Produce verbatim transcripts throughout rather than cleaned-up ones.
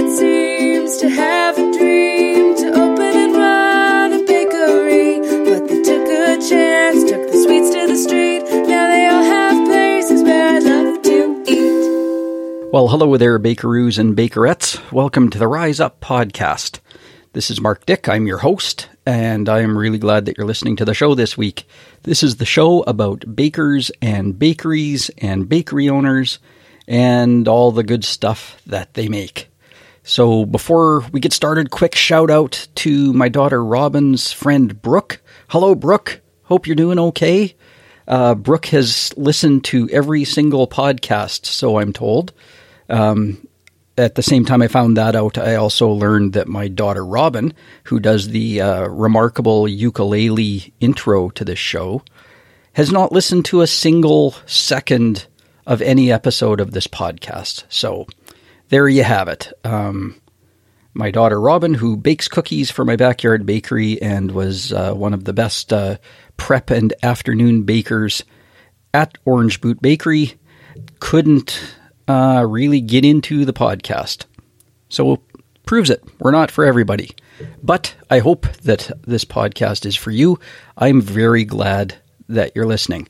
it seems, to have a dream to open and run a bakery. But they took a chance, took the sweets to the street. Now they all have places where I'd love to eat. Well, hello there, bakeroos and bakerettes. Welcome to the Rise Up podcast. This is Mark Dick. I'm your host, and I am really glad that you're listening to the show this week. This is the show about bakers and bakeries and bakery owners and all the good stuff that they make. So before we get started, quick shout out to my daughter Robin's friend Brooke. Hello, Brooke. Hope you're doing okay. Uh, Brooke has listened to every single podcast, so I'm told. Um, At the same time I found that out, I also learned that my daughter Robin, who does the uh, remarkable ukulele intro to this show, has not listened to a single second of any episode of this podcast. So there you have it. Um, my daughter Robin, who bakes cookies for my backyard bakery and was uh, one of the best uh, prep and afternoon bakers at Orange Boot Bakery, couldn't Uh, really get into the podcast. So proves it. We're not for everybody. But I hope that this podcast is for you. I'm very glad that you're listening.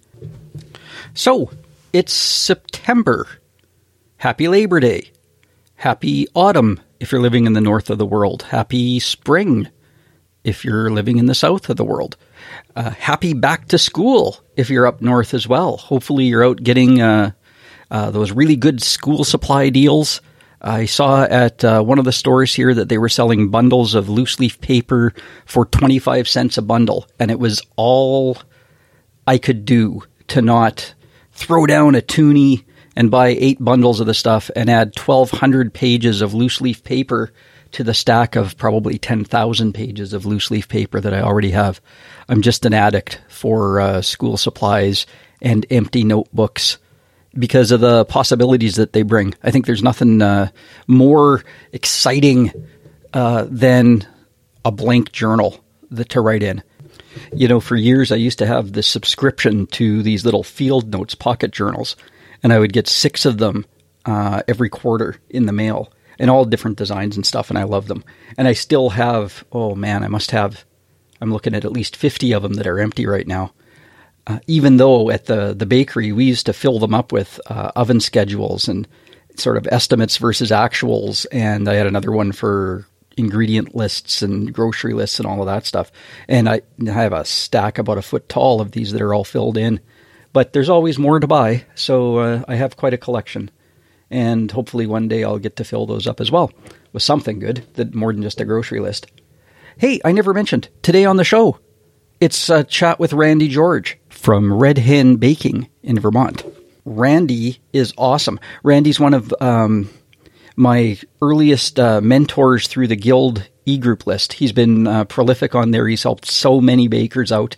So it's September. Happy Labor Day. Happy autumn if you're living in the north of the world. Happy spring if you're living in the south of the world. Uh, happy back to school if you're up north as well. Hopefully you're out getting uh, Uh, those really good school supply deals. I saw at uh, one of the stores here that they were selling bundles of loose leaf paper for twenty-five cents a bundle. And it was all I could do to not throw down a toonie and buy eight bundles of the stuff and add twelve hundred pages of loose leaf paper to the stack of probably ten thousand pages of loose leaf paper that I already have. I'm just an addict for uh, school supplies and empty notebooks, because of the possibilities that they bring. I think there's nothing uh, more exciting uh, than a blank journal that to write in. You know, for years I used to have this subscription to these little field notes pocket journals, and I would get six of them uh, every quarter in the mail, and all different designs and stuff, and I love them. And I still have, oh man, I must have, I'm looking at at least fifty of them that are empty right now. Uh, even though at the, the bakery, we used to fill them up with uh, oven schedules and sort of estimates versus actuals. And I had another one for ingredient lists and grocery lists and all of that stuff. And I, I have a stack about a foot tall of these that are all filled in. But there's always more to buy. So uh, I have quite a collection. And hopefully one day I'll get to fill those up as well with something good, that more than just a grocery list. Hey, I never mentioned, today on the show, it's a chat with Randy George from Red Hen Baking in Vermont. Randy is awesome. Randy's one of um, my earliest uh, mentors through the Guild e-group list. He's been uh, prolific on there. He's helped so many bakers out.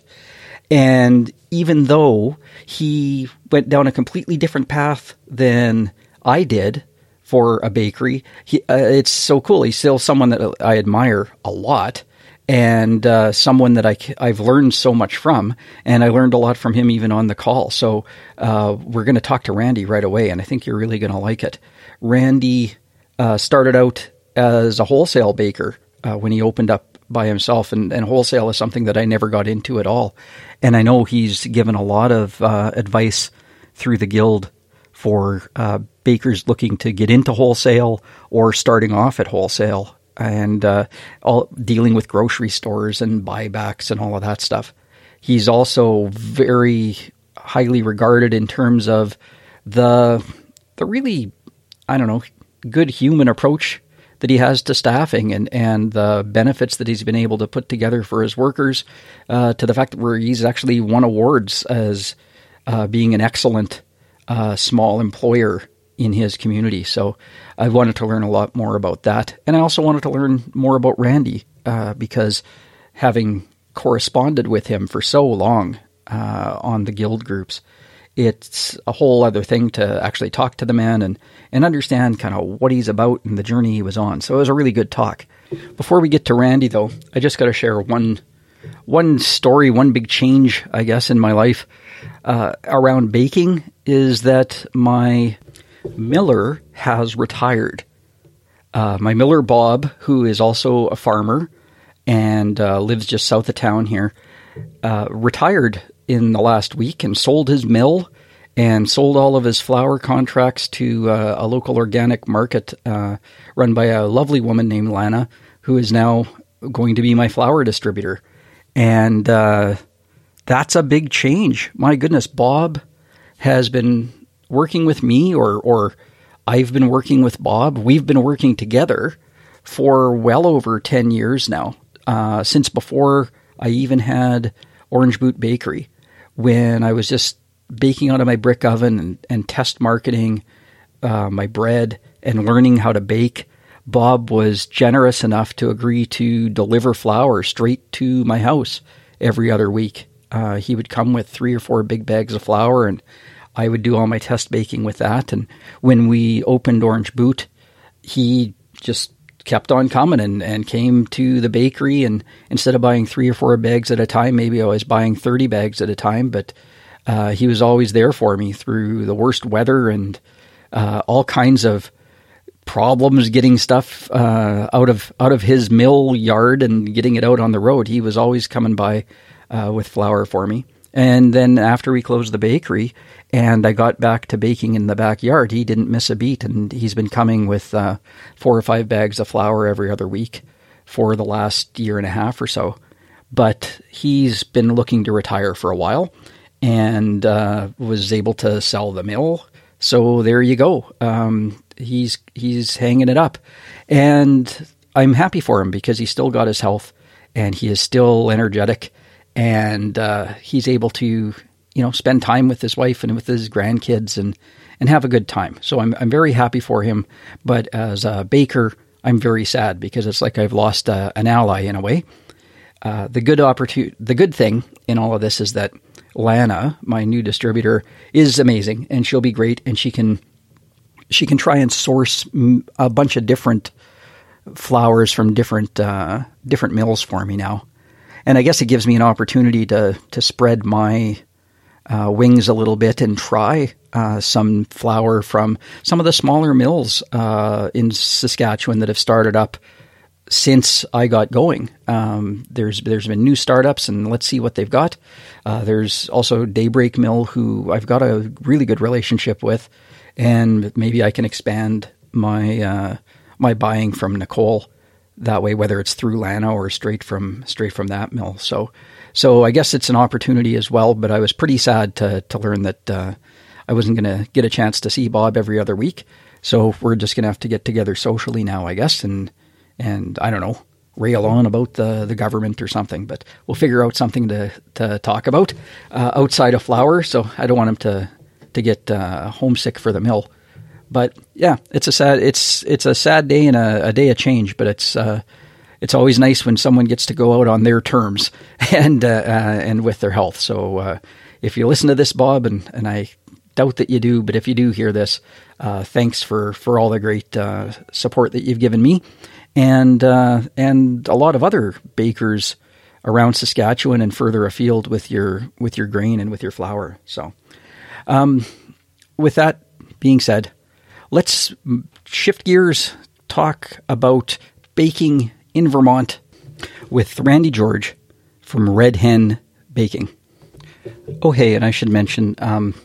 And even though he went down a completely different path than I did for a bakery, he, uh, it's so cool. He's still someone that I admire a lot. And uh, someone that I, I've learned so much from, and I learned a lot from him even on the call. So uh, we're going to talk to Randy right away, and I think you're really going to like it. Randy uh, started out as a wholesale baker uh, when he opened up by himself, and, and wholesale is something that I never got into at all. And I know he's given a lot of uh, advice through the Guild for uh, bakers looking to get into wholesale or starting off at wholesale, and uh, all dealing with grocery stores and buybacks and all of that stuff. He's also very highly regarded in terms of the the really, I don't know, good human approach that he has to staffing and, and the benefits that he's been able to put together for his workers, uh, to the fact that where he's actually won awards as uh, being an excellent uh, small employer in his community. So I wanted to learn a lot more about that. And I also wanted to learn more about Randy, uh, because having corresponded with him for so long uh, on the Guild groups, it's a whole other thing to actually talk to the man and, and understand kind of what he's about and the journey he was on. So it was a really good talk. Before we get to Randy, though, I just got to share one one story, one big change, I guess, in my life uh, around baking is that my miller has retired. Uh, my miller, Bob, who is also a farmer and uh, lives just south of town here, uh, retired in the last week and sold his mill and sold all of his flour contracts to uh, a local organic market uh, run by a lovely woman named Lana, who is now going to be my flour distributor. And uh, that's a big change. My goodness, Bob has been working with me, or or I've been working with Bob. We've been working together for well over ten years now, uh, since before I even had Orange Boot Bakery, when I was just baking out of my brick oven and, and test marketing uh, my bread and learning how to bake. Bob was generous enough to agree to deliver flour straight to my house every other week. Uh, he would come with three or four big bags of flour, and I would do all my test baking with that. And when we opened Orange Boot, he just kept on coming and, and came to the bakery. And instead of buying three or four bags at a time, maybe I was buying thirty bags at a time. But uh, he was always there for me through the worst weather and uh, all kinds of problems getting stuff uh, out of out of his mill yard and getting it out on the road. He was always coming by uh, with flour for me. And then after we closed the bakery and I got back to baking in the backyard, he didn't miss a beat. And he's been coming with uh, four or five bags of flour every other week for the last year and a half or so. But he's been looking to retire for a while and uh, was able to sell the mill. So there you go. Um, he's he's hanging it up. And I'm happy for him because he's still got his health and he is still energetic. And uh, he's able to, you know, spend time with his wife and with his grandkids and, and have a good time. So I'm I'm very happy for him. But as a baker, I'm very sad because it's like I've lost uh, an ally in a way. Uh, the good opportunity, the good thing in all of this is that Lana, my new distributor, is amazing and she'll be great, and she can she can try and source a bunch of different flours from different uh, different mills for me now. And I guess it gives me an opportunity to to spread my uh, wings a little bit and try uh, some flour from some of the smaller mills uh, in Saskatchewan that have started up since I got going. Um, there's there's been new startups, and let's see what they've got. Uh, there's also Daybreak Mill, who I've got a really good relationship with, and maybe I can expand my uh, my buying from Nicole that way, whether it's through Lana or straight from straight from that mill. So, so I guess it's an opportunity as well. But I was pretty sad to to learn that uh, I wasn't going to get a chance to see Bob every other week. So we're just going to have to get together socially now, I guess, and and I don't know, rail on about the the government or something. But we'll figure out something to to talk about uh, outside of flour. So I don't want him to to get uh, homesick for the mill. But yeah, it's a sad it's it's a sad day and a, a day of change. But it's uh, it's always nice when someone gets to go out on their terms and uh, uh, and with their health. So uh, if you listen to this, Bob, and, and I doubt that you do, but if you do hear this, uh, thanks for, for all the great uh, support that you've given me and uh, and a lot of other bakers around Saskatchewan and further afield with your with your grain and with your flour. So um, with that being said, let's shift gears, talk about baking in Vermont with Randy George from Red Hen Baking. Oh, hey, and I should mention, um,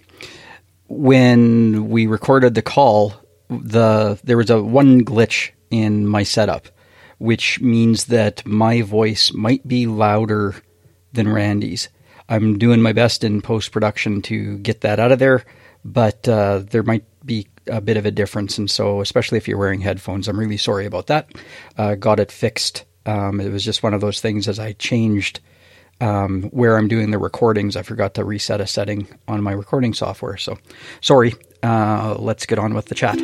when we recorded the call, the there was a one glitch in my setup, which means that my voice might be louder than Randy's. I'm doing my best in post-production to get that out of there, but uh, there might be a bit of a difference, and so especially if you're wearing headphones, I'm really sorry about that. Uh, got it fixed. Um, it was just one of those things as I changed um, where I'm doing the recordings, I forgot to reset a setting on my recording software. So sorry, uh, let's get on with the chat.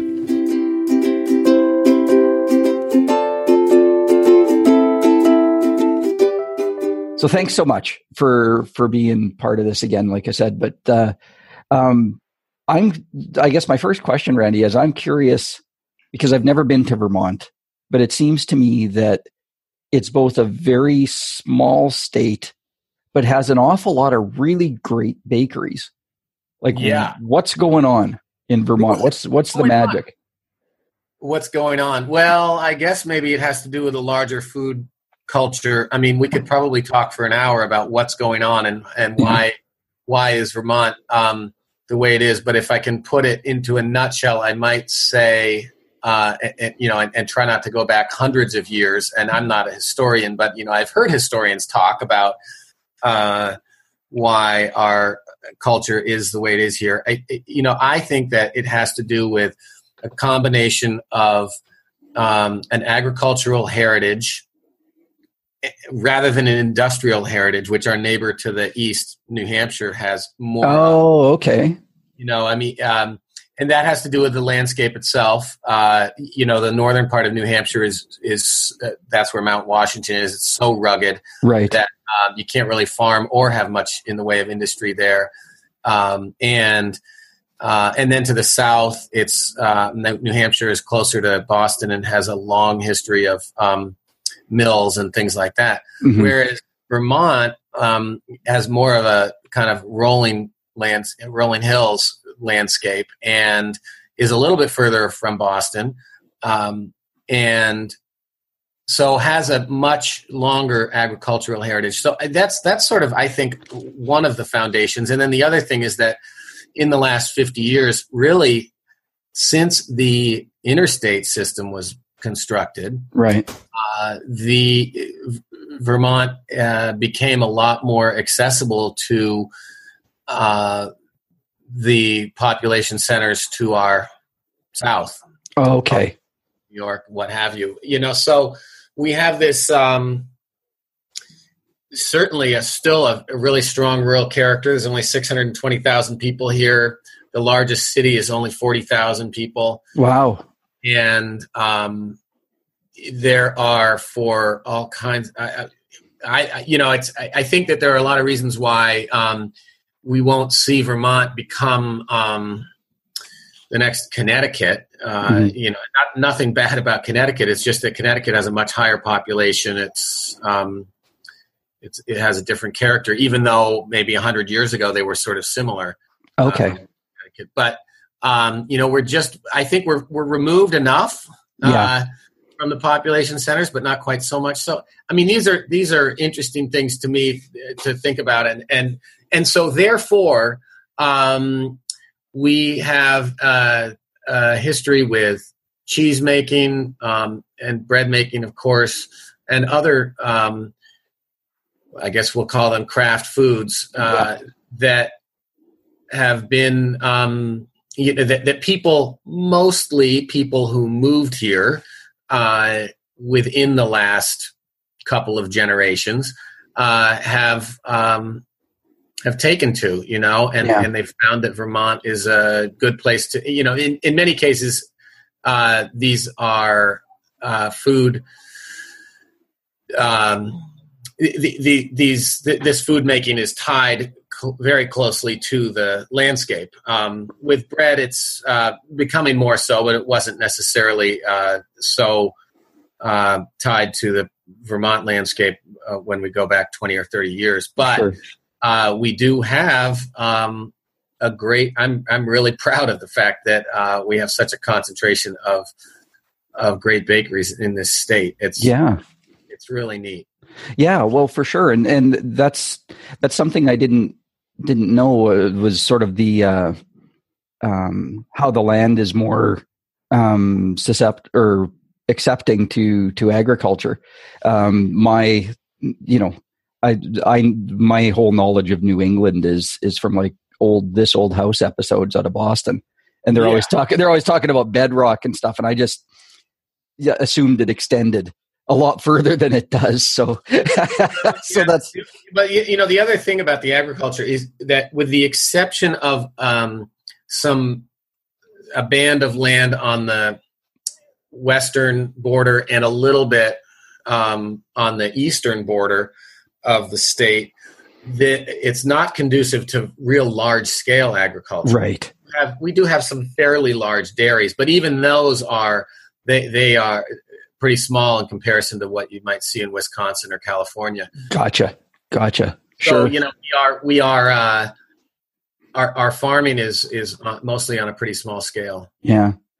So thanks so much for, for being part of this again, like I said, but uh, um, I'm, I guess my first question, Randy, is I'm curious because I've never been to Vermont, but it seems to me that it's both a very small state, but has an awful lot of really great bakeries. Like, yeah. what's going on in Vermont? What's, what's the magic? what's going on? Well, I guess maybe it has to do with a larger food culture. I mean, we could probably talk for an hour about what's going on and, and why why is Vermont um, the way it is. But if I can put it into a nutshell, I might say, uh, and, you know, and, and try not to go back hundreds of years. And I'm not a historian, but, you know, I've heard historians talk about uh, why our culture is the way it is here. I, you know, I think that it has to do with a combination of um, an agricultural heritage rather than an industrial heritage, which our neighbor to the east, New Hampshire, has more. Oh, okay. You know, I mean, um, and that has to do with the landscape itself. Uh, you know, the northern part of New Hampshire is is uh, that's where Mount Washington is. It's so rugged, right, that um, you can't really farm or have much in the way of industry there. Um, and uh, and then to the south, it's uh, New Hampshire is closer to Boston and has a long history of um, mills and things like that. Mm-hmm. Whereas Vermont um, has more of a kind of rolling lands, rolling hills landscape, and is a little bit further from Boston, um, and so has a much longer agricultural heritage. So that's that's sort of, I think, one of the foundations. And then the other thing is that in the last fifty years, really, since the interstate system was constructed, right, uh, the Vermont uh, became a lot more accessible to uh, the population centers to our south. Oh, okay. New York, what have you. You know, so we have this um, certainly a still a, a really strong rural character. There's only six hundred twenty thousand people here. The largest city is only forty thousand people. Wow. And um, there are, for all kinds, I, I, you know, it's. I, I think that there are a lot of reasons why um, we won't see Vermont become um, the next Connecticut. Uh, mm-hmm. You know, not, nothing bad about Connecticut. It's just that Connecticut has a much higher population. It's, um, it's it has a different character, even though maybe a hundred years ago they were sort of similar. Okay, um, but. Um, you know, we're just, I think we're, we're removed enough, uh, yeah. from the population centers, but not quite so much. So, I mean, these are, these are interesting things to me to think about. And, and, and so therefore, um, we have, uh, a history with cheese making, um, and bread making, of course, and other, um, I guess we'll call them craft foods, uh, yeah. that have been, um, You know, that, that people, mostly people who moved here uh, within the last couple of generations, uh, have um, have taken to, you know, and, yeah. and they've found that Vermont is a good place to, you know, in, in many cases, uh, these are uh, food, um, the, the, these, th- this food making is tied very closely to the landscape. Um, with bread, it's uh, becoming more so, but it wasn't necessarily uh, so uh, tied to the Vermont landscape uh, when we go back twenty or thirty years. But sure. uh, we do have um, a great. I'm I'm really proud of the fact that uh, we have such a concentration of of great bakeries in this state. It's yeah, it's really neat. Yeah, well, for sure, and and that's that's something I didn't. didn't know uh, was sort of the uh, um, how the land is more um, suscept or accepting to to agriculture. Um, my you know I I my whole knowledge of New England is is from like old This Old House episodes out of Boston, and they're yeah. always talking they're always talking about bedrock and stuff, and I just yeah, assumed it extended a lot further than it does. So, so yeah. that's, but you know, the other thing about the agriculture is that with the exception of um, some, a band of land on the western border and a little bit um, on the eastern border of the state, that it's not conducive to real large scale agriculture. Right. We, have, we do have some fairly large dairies, but even those are, they, they are, pretty small in comparison to what you might see in Wisconsin or California. Gotcha. Gotcha. So, sure. you know, we are, we are, uh, our, our farming is, is mostly on a pretty small scale. Yeah.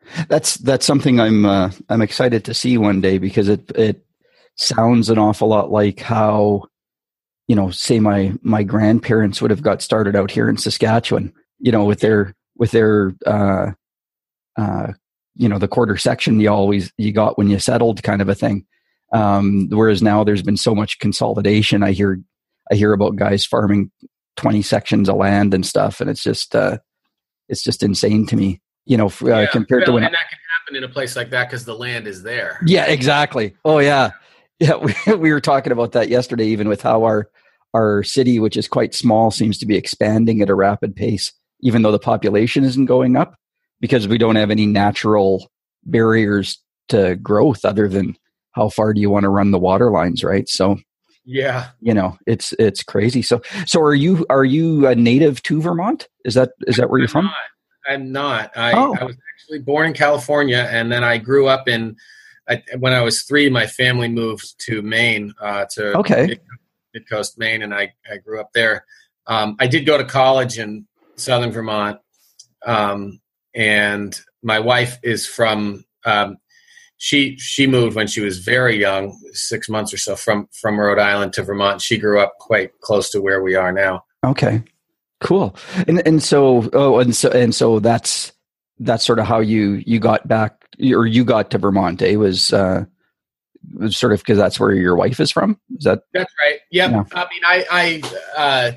That's that's something I'm uh, I'm excited to see one day, because it it sounds an awful lot like how, you know, say my my grandparents would have got started out here in Saskatchewan, you know, with their with their uh, uh, you know, the quarter section you always you got when you settled, kind of a thing. Um, whereas now there's been so much consolidation. I hear I hear about guys farming twenty sections of land and stuff, and it's just uh, it's just insane to me. You know, uh, yeah. compared well, to when and that can happen in a place like that because the land is there. Yeah, exactly. Oh yeah, yeah. We, we were talking about that yesterday, even with how our our city, which is quite small, seems to be expanding at a rapid pace, even though the population isn't going up, because we don't have any natural barriers to growth other than how far do you want to run the water lines, right? So yeah, you know, it's it's crazy. So so are you are you a native to Vermont? Is that is that where you're I'm from? Not. I'm not. I, oh. I was actually born in California, and then I grew up in. I, when I was three, my family moved to Maine, uh, to okay. Mid, Mid-Coast, Maine, and I, I grew up there. Um, I did go to college in southern Vermont, um, and my wife is from. Um, she she moved when she was very young, six months or so, from from Rhode Island to Vermont. She grew up quite close to where we are now. Okay. Cool. And and so oh and so and so that's that's sort of how you you got back, or you got to Vermont. It was uh was sort of because that's where your wife is from. Is that That's right. Yep. Yeah. I mean, I I uh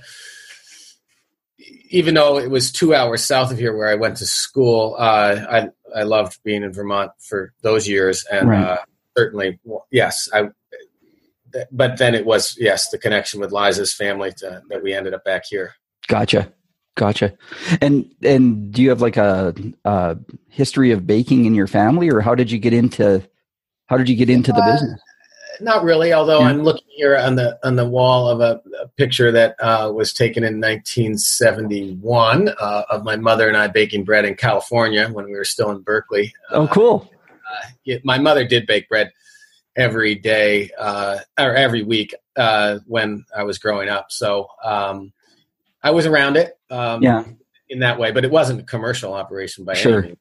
even though it was two hours south of here where I went to school, uh I I loved being in Vermont for those years, and Right. uh certainly yes, I but then it was yes, the connection with Liza's family to, that we ended up back here. Gotcha. Gotcha. And and do you have like a, a history of baking in your family, or how did you get into how did you get into the Uh, business? Not really, although Yeah. I'm looking here on the on the wall of a, a picture that uh, was taken in nineteen seventy-one uh, of my mother and I baking bread in California when we were still in Berkeley. Oh, cool. Uh, it, my mother did bake bread every day uh, or every week uh, when I was growing up, so. Um, I was around it um, Yeah. in that way, but it wasn't a commercial operation by Sure. any means.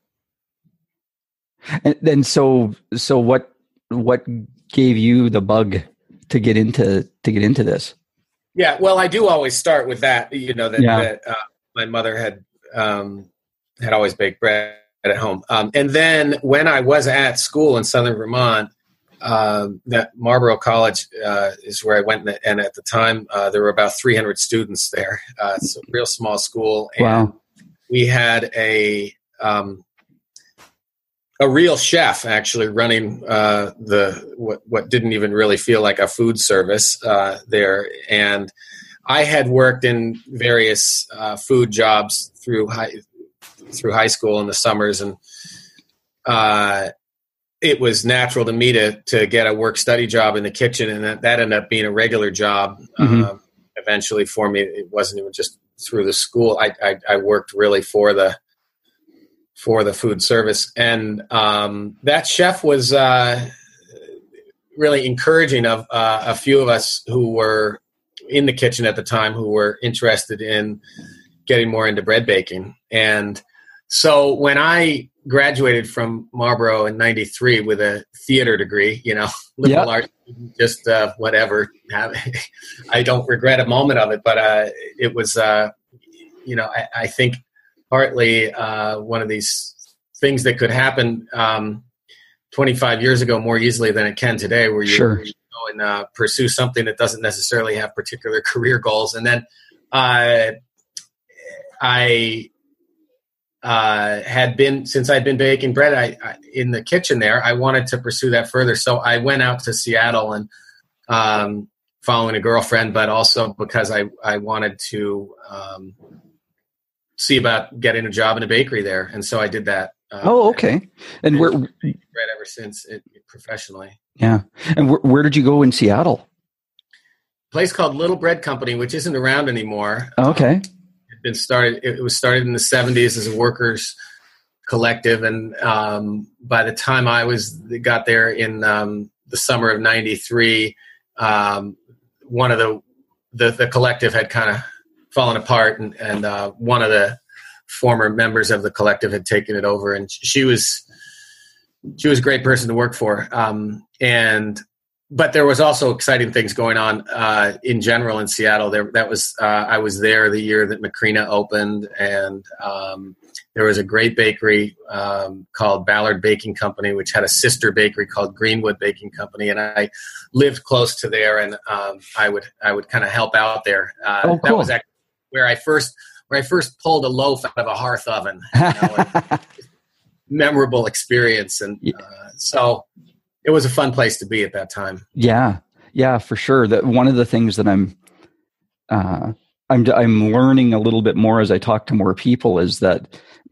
And then so so what what gave you the bug to get into to get into this? Yeah, well, I do always start with that. You know that, Yeah. that uh, my mother had um, had always baked bread at home, um, and then when I was at school in Southern Vermont, um, that Marlborough College uh, is where I went, and at the time uh, there were about three hundred students there. Uh, it's a real small school, and Wow. we had a um, a real chef actually running uh, the what what didn't even really feel like a food service uh, there, and I had worked in various uh, food jobs through high through high school in the summers, and uh, it was natural to me to to get a work study job in the kitchen, and that, that ended up being a regular job. Mhm. Um, eventually, for me, it wasn't even just through the school. I I, I worked really for the for the food service, and um, that chef was uh, really encouraging of uh, a few of us who were in the kitchen at the time who were interested in getting more into bread baking. And so when I graduated from Marlborough in ninety-three with a theater degree, you know, liberal Yeah. arts, just uh, whatever. I don't regret a moment of it, but uh, it was, uh, you know, I, I think partly uh, one of these things that could happen um, twenty-five years ago more easily than it can today, where you, Sure. where you go and uh, pursue something that doesn't necessarily have particular career goals. And then uh, I uh, had been, since I'd been baking bread I, I, in the kitchen there, I wanted to pursue that further. So I went out to Seattle and um, following a girlfriend, but also because I, I wanted to um, see about getting a job in a bakery there. And so I did that. Uh, Oh, okay. And where? bread ever since it, professionally. Yeah. And where, where did you go in Seattle? A place called Little Bread Company, which isn't around anymore. Okay. Um, it been started. It was started in the seventies as a workers' collective, and um, by the time I was got there in um, the summer of ninety-three, um, one of the, the the collective had kind of fallen apart, and, and uh, one of the former members of the collective had taken it over, and she was she was a great person to work for. Um, and but there was also exciting things going on uh, in general in Seattle. There, that was uh, I was there the year that Macrina opened, and um, there was a great bakery um, called Ballard Baking Company, which had a sister bakery called Greenwood Baking Company, and I lived close to there, and um, I would I would kind of help out there. Uh, oh, cool. That was actually where I first where I first pulled a loaf out of a hearth oven. You know, memorable experience, and uh, so. It was a fun place to be at that time. Yeah, yeah, for sure. That one of the things that I'm, uh, I'm, I'm learning a little bit more as I talk to more people is that,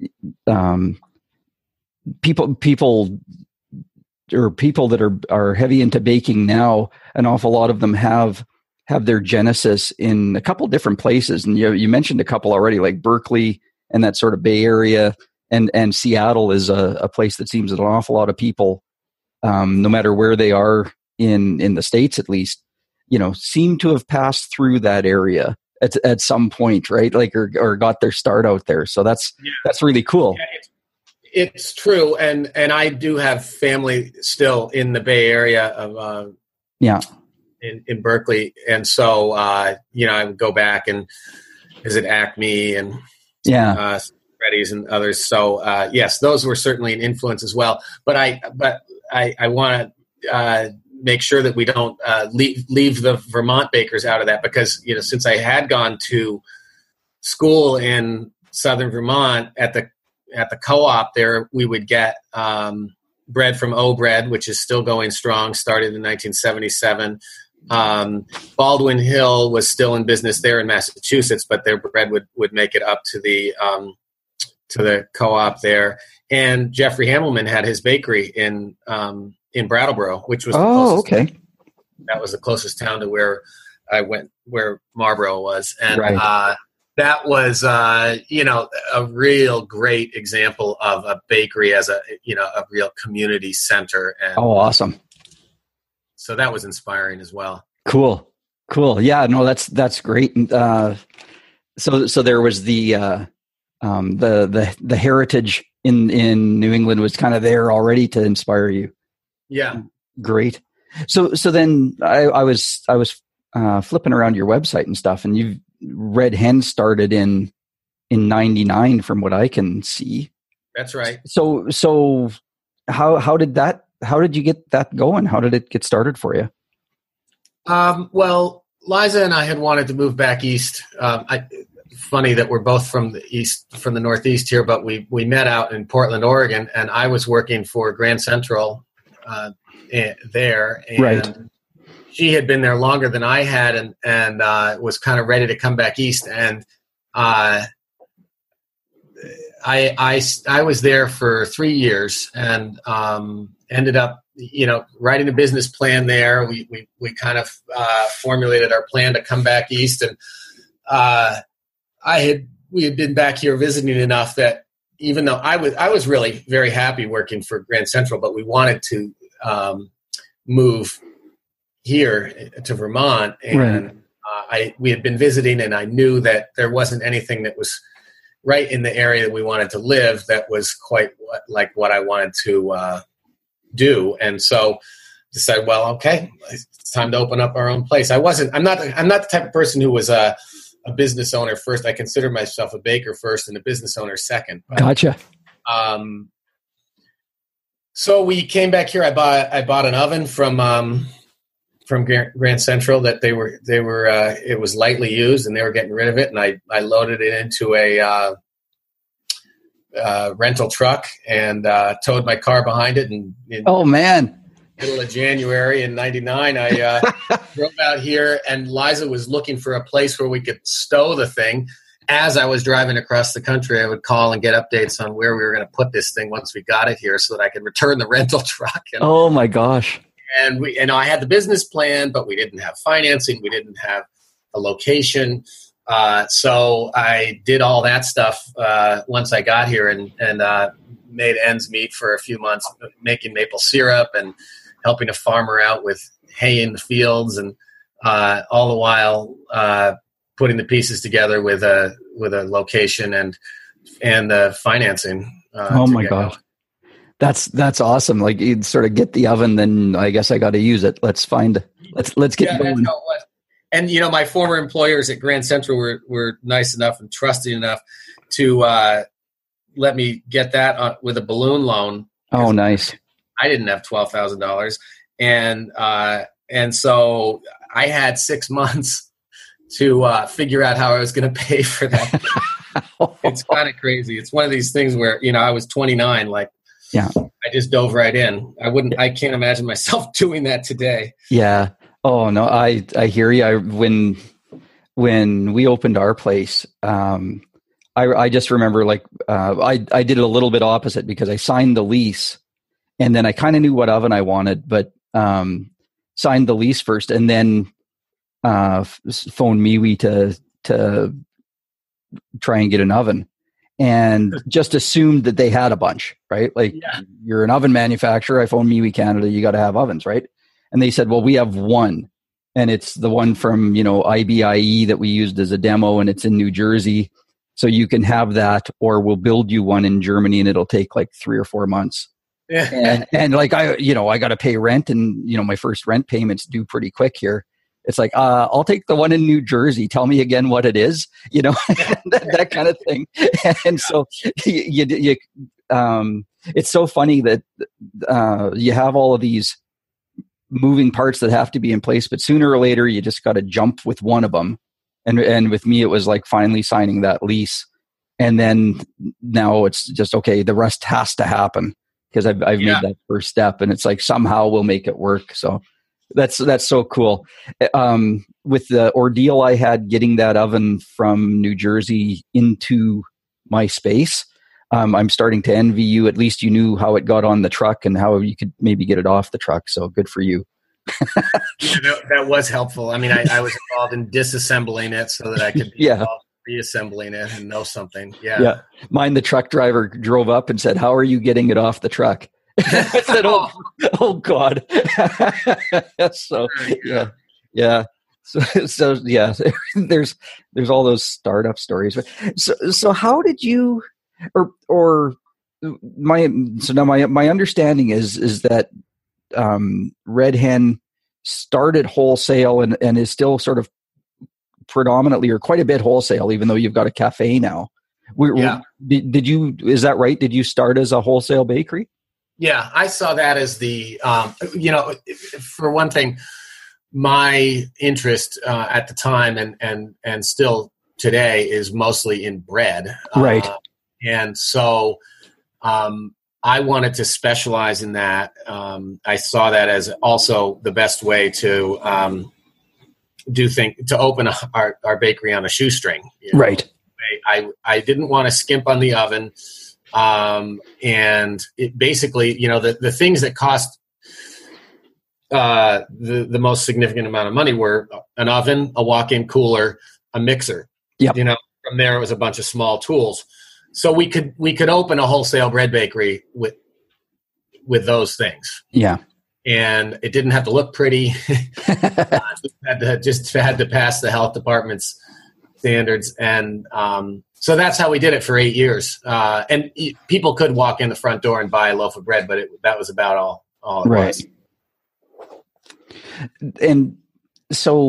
um, people, people, or people that are are heavy into baking now, an awful lot of them have have their genesis in a couple different places. And you you mentioned a couple already, like Berkeley and that sort of Bay Area, and and Seattle is a, a place that seems that an awful lot of people. Um, no matter where they are in, in the States, at least, you know, seem to have passed through that area at at some point, right? Like, or, or got their start out there. So that's yeah. that's really cool. Yeah, it's, it's true, and and I do have family still in the Bay Area of uh, yeah, in, in Berkeley, and so uh, you know, I would go back and visit Acme and yeah. Uh, Freddy's and others. So uh, yes, those were certainly an influence as well. But I but I, I want to uh, make sure that we don't uh, leave leave the Vermont bakers out of that, because you know, since I had gone to school in southern Vermont at the at the co-op there, we would get um, bread from O Bread, which is still going strong. Started in nineteen seventy-seven. Um, Baldwin Hill was still in business there in Massachusetts, but their bread would, would make it up to the um, to the co-op there. And Jeffrey Hamelman had his bakery in um, in Brattleboro, which was the oh, closest okay. Town. That was the closest town to where I went, where Marlboro was, and right. uh, that was uh, you know, a real great example of a bakery as a you know a real community center. And oh, awesome! So that was inspiring as well. Cool, cool. Yeah, no, that's that's great. Uh, so so there was the uh, um, the the the heritage in in New England was kind of there already to inspire you. Yeah, great. So so then I, I was I was uh, flipping around your website and stuff, and you Red Hen started in in ninety-nine, from what I can see. That's right. So so how how did that how did you get that going? How did it get started for you? Um, well, Liza and I had wanted to move back east. Um, I, funny that we're both from the east, from the Northeast here, but we we met out in Portland, Oregon, and I was working for Grand Central uh, there, and right. she had been there longer than I had, and and uh, was kind of ready to come back east, and uh, I I I was there for three years, and um, ended up, you know, writing a business plan there. We we we kind of uh, formulated our plan to come back east, and uh, I had we had been back here visiting enough that even though I was I was really very happy working for Grand Central, but we wanted to um, move here to Vermont, and right. uh, I we had been visiting, and I knew that there wasn't anything that was right in the area that we wanted to live that was quite what, like what I wanted to uh, do, and so decided, well, okay, it's time to open up our own place. I wasn't, I'm not, I'm not the type of person who was a, a business owner first. I consider myself a baker first and a business owner second. But, gotcha. Um, so we came back here. I bought, I bought an oven from, um, from Grand Central that they were, they were, uh, it was lightly used and they were getting rid of it. And I, I loaded it into a, uh, uh, rental truck and, uh, towed my car behind it. And in oh man, middle of January in ninety-nine, I, uh, drove out here, and Liza was looking for a place where we could stow the thing. As I was driving across the country, I would call and get updates on where we were going to put this thing once we got it here so that I could return the rental truck. And, oh my gosh. And we, and I had the business plan, but we didn't have financing. We didn't have a location. Uh, so I did all that stuff uh, once I got here, and, and uh, made ends meet for a few months, making maple syrup and helping a farmer out with hay in the fields, and uh, all the while uh, putting the pieces together with a with a location and and the financing. Uh, oh my gosh! That's that's awesome. Like you'd sort of get the oven, then I guess I got to use it. Let's find. Let's let's get yeah, going. That's how it was. And you know, my former employers at Grand Central were were nice enough and trusting enough to uh, let me get that on, with a balloon loan. Oh, nice. I didn't have twelve thousand dollars, and uh, and so I had six months to uh, figure out how I was going to pay for that. It's kind of crazy. It's one of these things where, you know, I was twenty-nine, like, yeah, I just dove right in. I wouldn't, I can't imagine myself doing that today. Yeah. Oh no, I, I hear you. I, when, when we opened our place, um, I, I just remember like, uh, I, I did it a little bit opposite because I signed the lease and then I kind of knew what oven I wanted, but, um, signed the lease first and then, uh, phoned MeWe to, to try and get an oven. And just assumed that they had a bunch, right? Like yeah. You're an oven manufacturer. I phoned MeWe Canada. You got to have ovens, right? And they said, well, we have one, and it's the one from, you know, I B I E that we used as a demo, and it's in New Jersey. So you can have that, or we'll build you one in Germany, and it'll take like three or four months. Yeah. And, and like I, you know, I got to pay rent, and you know, my first rent payments due pretty quick here. It's like, uh, I'll take the one in New Jersey. Tell me again what it is, you know, that, that kind of thing. And so you, you, you um, it's so funny that uh, you have all of these moving parts that have to be in place, but sooner or later you just got to jump with one of them. And and with me, it was like finally signing that lease, and then now it's just okay. The rest has to happen because I've I've yeah. made that first step, and it's like somehow we'll make it work. So. That's that's so cool. Um, with the ordeal I had getting that oven from New Jersey into my space, um, I'm starting to envy you. At least you knew how it got on the truck and how you could maybe get it off the truck. So good for you. yeah, that, that was helpful. I mean, I, I was involved in disassembling it so that I could be yeah. involved in reassembling it and know something. Yeah. Yeah. Mine, the truck driver drove up and said, "How are you getting it off the truck?" I said, "Oh, oh God!" So yeah, yeah. So, so yeah. There's there's all those startup stories. So so how did you, or or my so now my my understanding is is that um, Red Hen started wholesale and and is still sort of predominantly or quite a bit wholesale, even though you've got a cafe now. We're, yeah. Did, did you? Is that right? Did you start as a wholesale bakery? Yeah, I saw that as the, um, you know, for one thing, my interest uh, at the time and, and, and still today is mostly in bread. Right. Uh, and so um, I wanted to specialize in that. Um, I saw that as also the best way to um, do things, to open a, our, our bakery on a shoestring. You know? Right. I, I didn't want to skimp on the oven. Um, and it basically, you know, the, the things that cost uh, the, the most significant amount of money were an oven, a walk-in cooler, a mixer. Yep. You know, from there it was a bunch of small tools. So we could we could open a wholesale bread bakery with with those things. Yeah. And it didn't have to look pretty. uh, just, had to, just had to pass the health department's standards. And um, so that's how we did it for eight years. Uh, and e- people could walk in the front door and buy a loaf of bread, but it, that was about all, all it right. was. And so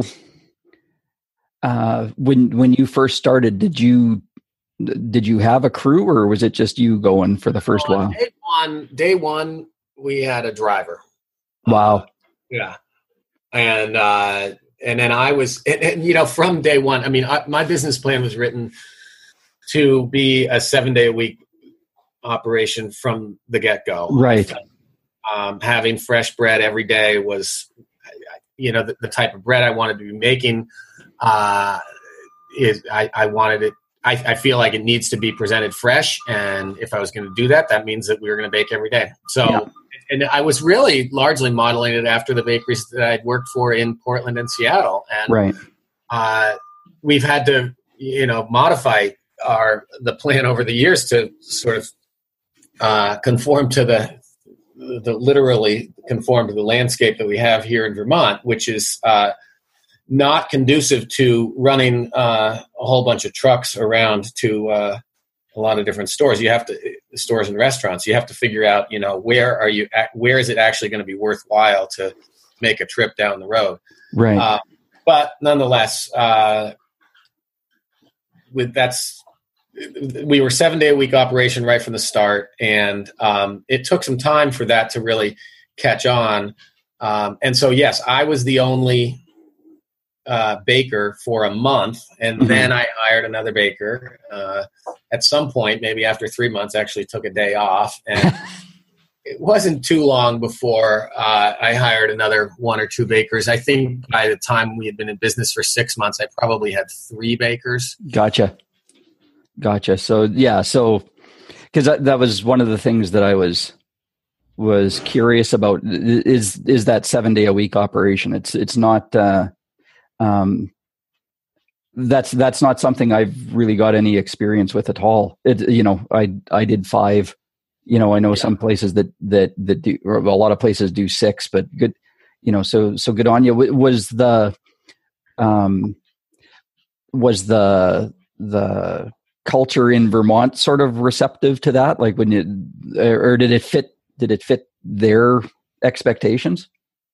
uh, when when you first started, did you did you have a crew, or was it just you going for the first well, while? Day one, day one, we had a driver. Wow. Uh, yeah. And uh, and then I was, and, and, you know, from day one, I mean, I, my business plan was written to be a seven day a week operation from the get go. Right. Um, having fresh bread every day was, you know, the, the type of bread I wanted to be making. Uh, is I, I wanted it. I, I feel like it needs to be presented fresh, and if I was going to do that, that means that we were going to bake every day. So, yeah. And I was really largely modeling it after the bakeries that I'd worked for in Portland and Seattle, and right. uh, we've had to, you know, modify our the plan over the years to sort of uh, conform to the the literally conform to the landscape that we have here in Vermont, which is uh, not conducive to running uh, a whole bunch of trucks around to uh, a lot of different stores. You have to stores and restaurants. You have to figure out, you know, where are you? At, where is it actually going to be worthwhile to make a trip down the road? Right. Uh, but nonetheless, uh, with that's we were seven day a week operation right from the start, and um, it took some time for that to really catch on. Um, and so, yes, I was the only uh, baker for a month, and mm-hmm. then I hired another baker. Uh, at some point, maybe after three months, I actually took a day off, and it wasn't too long before uh, I hired another one or two bakers. I think by the time we had been in business for six months, I probably had three bakers. Gotcha. Gotcha. So, yeah, so because that, that was one of the things that I was was curious about is is that seven day a week operation. It's it's not uh, um, that's that's not something I've really got any experience with at all. It, you know, I I did five. You know, I know yeah. some places that that that do, or a lot of places do six, but good. You know, so so good on you. Was the um was the the culture in Vermont sort of receptive to that? Like when you, or did it fit? Did it fit their expectations?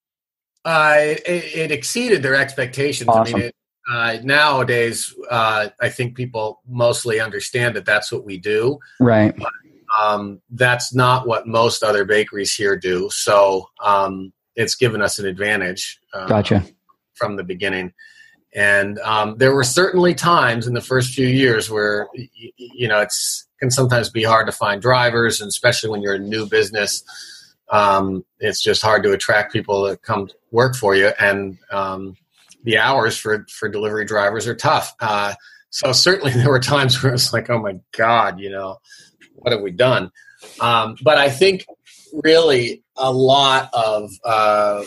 Uh, it, it exceeded their expectations. Awesome. I mean, it, uh, nowadays, uh, I think people mostly understand that that's what we do. Right. But, um, that's not what most other bakeries here do. So um, it's given us an advantage. Uh, Gotcha. From the beginning. And um, there were certainly times in the first few years where, you, you know, it's can sometimes be hard to find drivers, and especially when you're a new business, um, it's just hard to attract people to come work for you. And um, the hours for, for delivery drivers are tough. Uh, so certainly there were times where it's like, oh my God, you know, what have we done? Um, but I think really a lot of uh,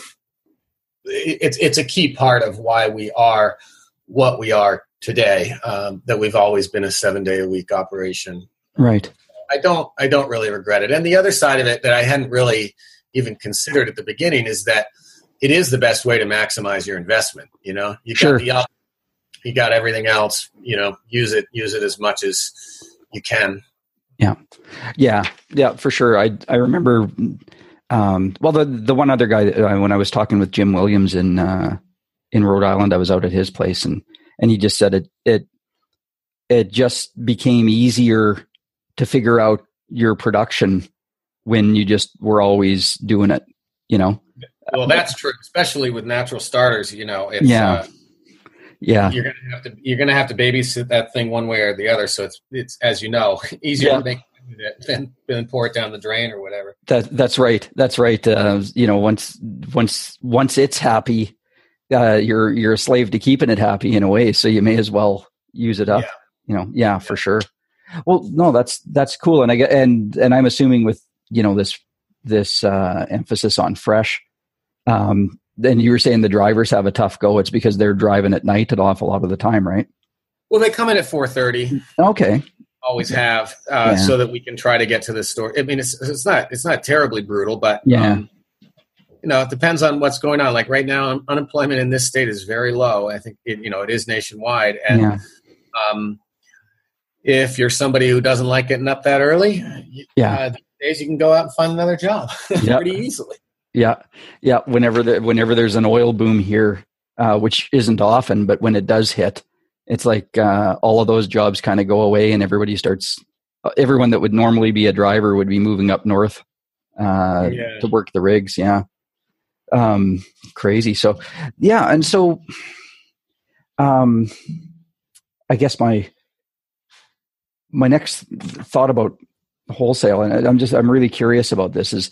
it's it's a key part of why we are what we are today. Um, that we've always been a seven day a week operation. Right. I don't I don't really regret it. And the other side of it that I hadn't really even considered at the beginning is that it is the best way to maximize your investment. You know, you got sure. the up, you got everything else. You know, use it use it as much as you can. Yeah, yeah, yeah, for sure. I I remember. Um, well, the the one other guy uh, when I was talking with Jim Williams in uh, in Rhode Island, I was out at his place, and and he just said it it it just became easier to figure out your production when you just were always doing it, you know. Well, that's true, especially with natural starters. You know, it's, yeah, uh, yeah. You're gonna have to you're gonna have to babysit that thing one way or the other. So it's it's as you know easier yeah. to make it than than pour it down the drain or whatever. That that's right. That's right. Uh, you know, once once once it's happy, uh, you're you're a slave to keeping it happy in a way. So you may as well use it up. Yeah. You know, yeah, yeah, for sure. Well, no, that's that's cool, and I get and and I'm assuming with you know this this uh, emphasis on fresh. Um, then you were saying the drivers have a tough go. It's because they're driving at night an awful lot of the time, right? Well, they come in at four thirty. Okay. Always have, uh, yeah. so that we can try to get to the store. I mean, it's it's not it's not terribly brutal, but yeah. um, you know, it depends on what's going on. Like right now, unemployment in this state is very low. I think it, you know it is nationwide, and yeah. um, if you're somebody who doesn't like getting up that early, yeah, uh, these days you can go out and find another job yep. pretty easily. Yeah, yeah. Whenever the, whenever there's an oil boom here, uh, which isn't often, but when it does hit, it's like uh, all of those jobs kind of go away, and everybody starts. Uh, everyone that would normally be a driver would be moving up north uh, yeah. to work the rigs. Yeah, um, crazy. So, yeah, and so, um, I guess my my next thought about wholesale, and I'm just I'm really curious about this is.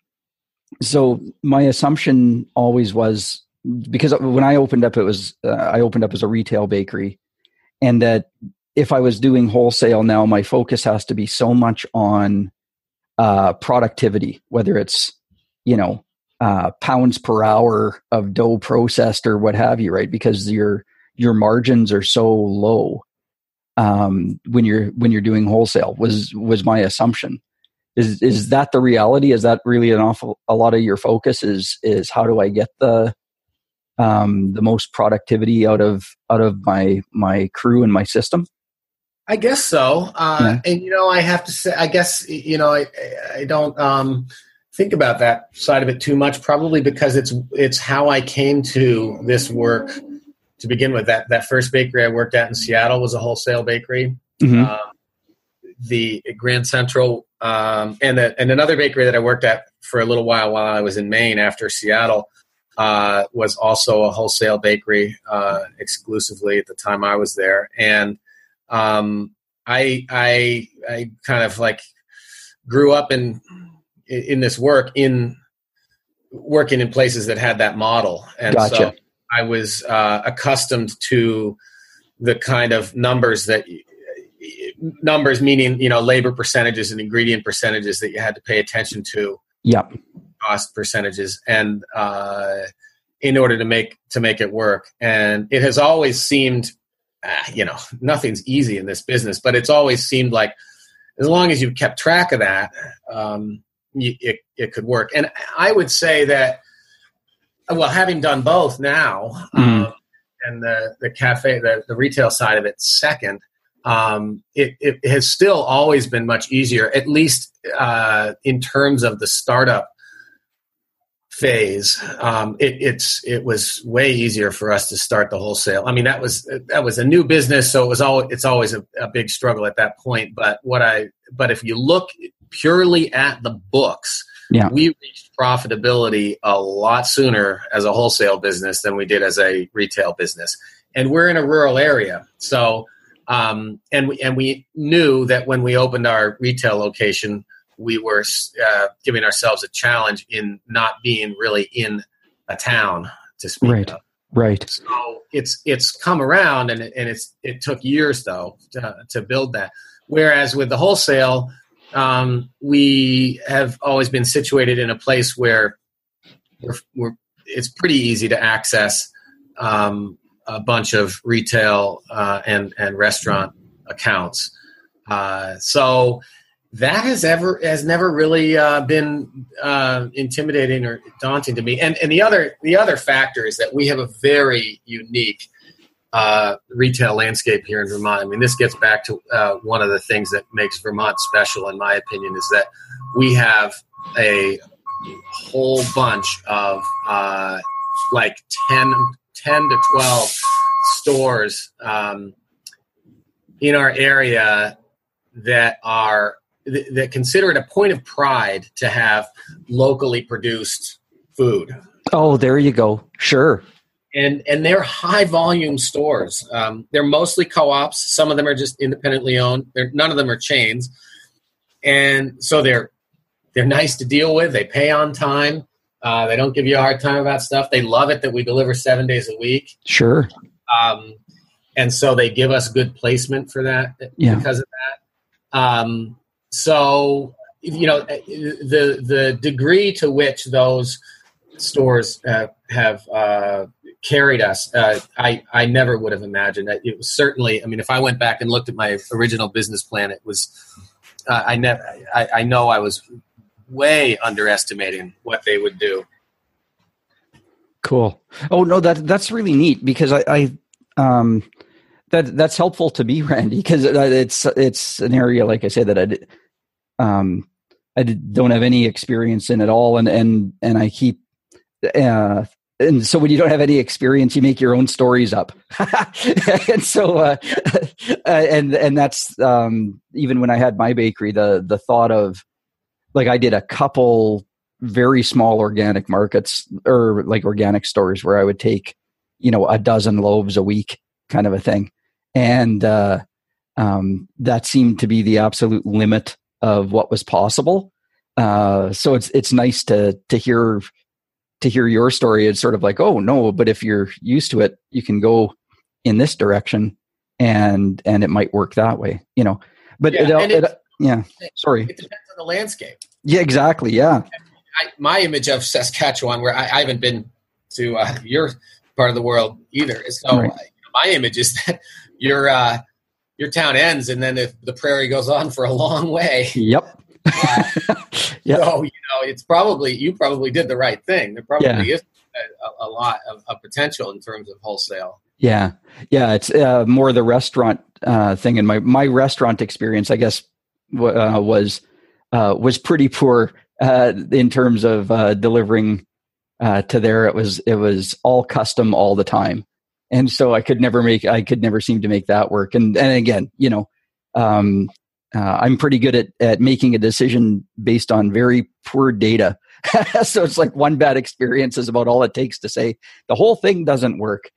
So my assumption always was, because when I opened up, it was uh, I opened up as a retail bakery, and that if I was doing wholesale now, my focus has to be so much on uh, productivity, whether it's you know uh, pounds per hour of dough processed or what have you, right? Because your your margins are so low um, when you're when you're doing wholesale. Was was my assumption. Is is that the reality? Is that really an awful a lot of your focus? Is is how do I get the um, the most productivity out of out of my my crew and my system? I guess so. Uh, yeah. And, you know, I have to say, I guess, you know, I, I don't um, think about that side of it too much, probably because it's it's how I came to this work to begin with. That that first bakery I worked at in Seattle was a wholesale bakery. Mm-hmm. Um, the Grand Central um, and, the, and another bakery that I worked at for a little while while I was in Maine after Seattle uh, was also a wholesale bakery uh, exclusively at the time I was there. And Um, I, I, I kind of like grew up in, in this work in working in places that had that model. And gotcha. So I was, uh, accustomed to the kind of numbers that numbers meaning, you know, labor percentages and ingredient percentages that you had to pay attention to. Yep. Cost percentages. And, uh, in order to make, to make it work. And it has always seemed, Uh, you know, nothing's easy in this business, but it's always seemed like as long as you've kept track of that, um, you, it, it could work. And I would say that, well, having done both now, mm. um, and the, the cafe, the, the retail side of it second, um, it, it has still always been much easier, at least uh, in terms of the startup phase. Um, it, it's it was way easier for us to start the wholesale. I mean, that was that was a new business, so it was all it's always a, a big struggle at that point. But what I but if you look purely at the books, yeah. we reached profitability a lot sooner as a wholesale business than we did as a retail business, and we're in a rural area, so um, and we and we knew that when we opened our retail location, we were uh, giving ourselves a challenge in not being really in a town to speak right. of. Right. So it's it's come around, and it, and it's it took years though to, to build that. Whereas with the wholesale, um, we have always been situated in a place where we're, we're it's pretty easy to access um, a bunch of retail uh, and and restaurant accounts. Uh, so. That has ever has never really uh, been uh, intimidating or daunting to me. And and the other the other factor is that we have a very unique uh, retail landscape here in Vermont. I mean, this gets back to uh, one of the things that makes Vermont special, in my opinion, is that we have a whole bunch of uh, like ten, ten to twelve stores um, in our area that are that consider it a point of pride to have locally produced food. Oh, there you go. Sure. And and they're high volume stores. Um, they're mostly co-ops. Some of them are just independently owned. They're, none of them are chains. And so they're they're nice to deal with. They pay on time. Uh, they don't give you a hard time about stuff. They love it that we deliver seven days a week. Sure. Um, and so they give us good placement for that yeah. because of that. Um, So, you know, the the degree to which those stores uh, have uh, carried us, uh, I, I never would have imagined that. It was certainly, I mean, if I went back and looked at my original business plan, it was, uh, I never, I, I know I was way underestimating what they would do. Cool. Oh no, that that's really neat because I, I um, that that's helpful to me, Randy, because it's it's an area, like I said, that I did. Um, I don't have any experience in at all, and and and I keep, uh, and so when you don't have any experience, you make your own stories up, and so uh, and and that's um, even when I had my bakery, the the thought of like I did a couple very small organic markets or like organic stores where I would take, you know, a dozen loaves a week, kind of a thing, and uh, um, that seemed to be the absolute limit of what was possible. Uh, so it's it's nice to to hear to hear your story. It's sort of like, oh no, but if you're used to it, you can go in this direction, and and it might work that way, you know. But yeah, it, it, it, yeah, sorry. It depends on the landscape. Yeah, exactly. Yeah. I, my image of Saskatchewan, where I, I haven't been to uh, your part of the world either, so right. uh, my image is that you're. Uh, Your town ends, and then the, the prairie goes on for a long way. Yep. uh, yep. So, you know, it's probably, you probably did the right thing. There probably yeah. is a, a lot of, of potential in terms of wholesale. Yeah. Yeah. It's uh, more the restaurant uh, thing. And my, my restaurant experience, I guess, w- uh, was uh, was pretty poor uh, in terms of uh, delivering uh, to there. It was it was all custom all the time, and so I could never make I could never seem to make that work. And and again, you know, um, uh, I'm pretty good at at making a decision based on very poor data. So it's like one bad experience is about all it takes to say the whole thing doesn't work.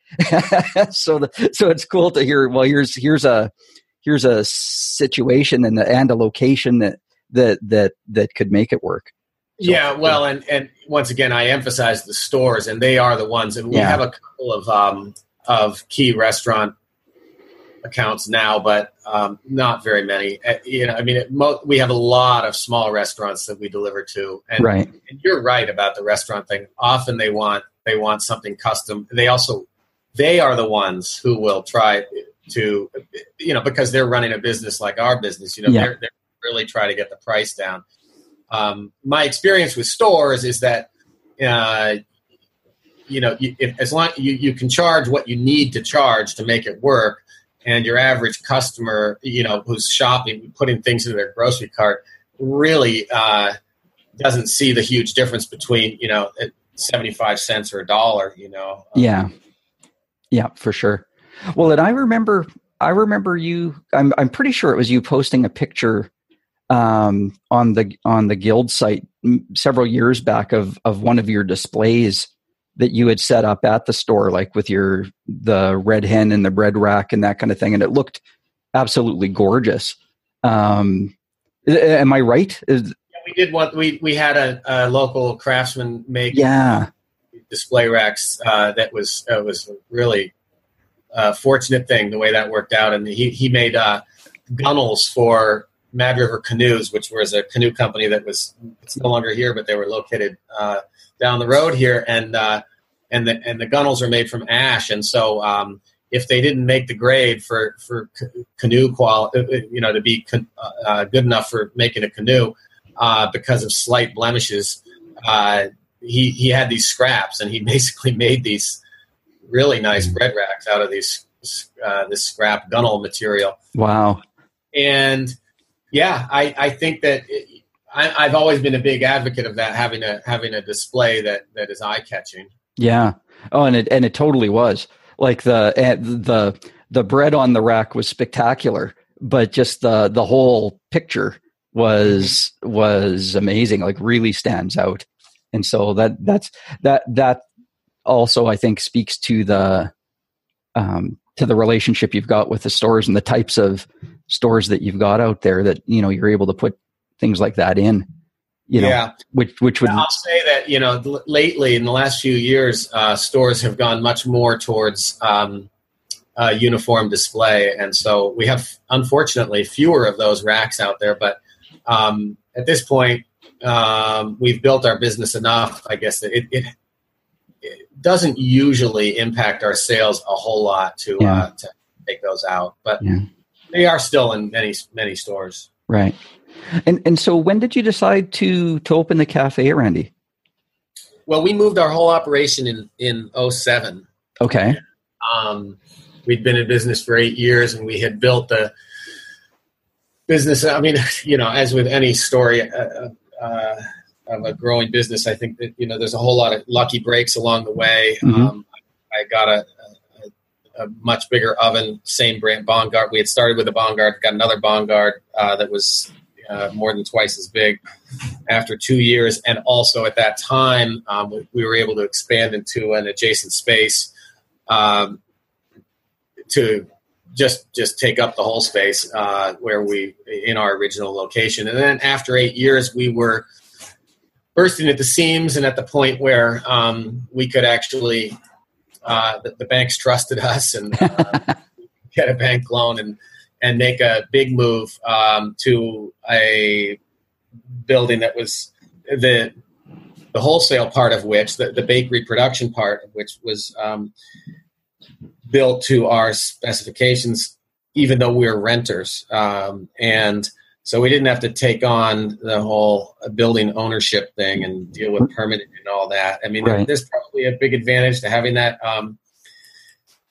so the, so it's cool to hear. Well, here's here's a here's a situation and and a location that that that that could make it work. So, yeah, well, and and once again, I emphasize the stores, and they are the ones, and we yeah. have a couple of um, of key restaurant accounts now, but um, not very many. Uh, you know, I mean, it, mo- we have a lot of small restaurants that we deliver to, and, right. and you're right about the restaurant thing. Often they want they want something custom. They also they are the ones who will try to, you know, because they're running a business like our business. You know, yeah. they're, they're really try to get the price down. Um, my experience with stores is that, uh, you know, you, if, as long you, you can charge what you need to charge to make it work, and your average customer, you know, who's shopping, putting things into their grocery cart, really uh, doesn't see the huge difference between, you know, seventy-five cents or a dollar, you know. Um, yeah, yeah, for sure. Well, and I remember, I remember you. I'm, I'm pretty sure it was you posting a picture um, on the on the Guild site several years back of of one of your displays that you had set up at the store, like with your the red hen and the bread rack and that kind of thing, and it looked absolutely gorgeous. Um, am I right? Is, yeah, we did what we we had a, a local craftsman make yeah display racks. Uh, that was uh, was really a fortunate thing the way that worked out, and he he made uh, gunnels for Mad River Canoes, which was a canoe company that was it's no longer here, but they were located uh, down the road here, and uh, and the and the gunnels are made from ash, and so um, if they didn't make the grade for for canoe quality, you know, to be con- uh, good enough for making a canoe uh, because of slight blemishes, uh, he he had these scraps, and he basically made these really nice bread racks out of these uh, this scrap gunnel material. Wow, and yeah, I, I think that it, I, I've always been a big advocate of that, having a having a display that, that is eye catching. Yeah. Oh, and it and it totally was. Like the the the bread on the rack was spectacular, but just the the whole picture was mm-hmm. was amazing. Like really stands out. And so that that's that that also I think speaks to the um, to the relationship you've got with the stores and the types of stores that you've got out there that, you know, you're able to put things like that in, you know, yeah. which, which would, I'll say that, you know, l- lately in the last few years, uh, stores have gone much more towards um, uh, uniform display. And so we have, unfortunately, fewer of those racks out there. But um, at this point, um, we've built our business enough, I guess, that it, it, it doesn't usually impact our sales a whole lot to, yeah. uh, to take those out. But yeah. They are still in many, many stores. Right. And and so when did you decide to to open the cafe, Randy? Well, we moved our whole operation in, in oh seven. Okay. Um, we'd been in business for eight years, and we had built the business. I mean, you know, as with any story uh, uh, of a growing business, I think that, you know, there's a whole lot of lucky breaks along the way. Mm-hmm. Um, I got a, a, a much bigger oven, same brand, Bonguard. We had started with a Bonguard, got another Bonguard uh, that was Uh, more than twice as big after two years. And also at that time, um, we, we were able to expand into an adjacent space um, to just just take up the whole space uh, where we, in our original location. And then after eight years, we were bursting at the seams and at the point where um, we could actually, uh, the, the banks trusted us and uh, get a bank loan and and make a big move um, to a building that was the the wholesale part of which, the, the bakery production part of which was um, built to our specifications, even though we were renters. Um, and so we didn't have to take on the whole building ownership thing and deal with permitting and all that. I mean, right. There's probably a big advantage to having that um,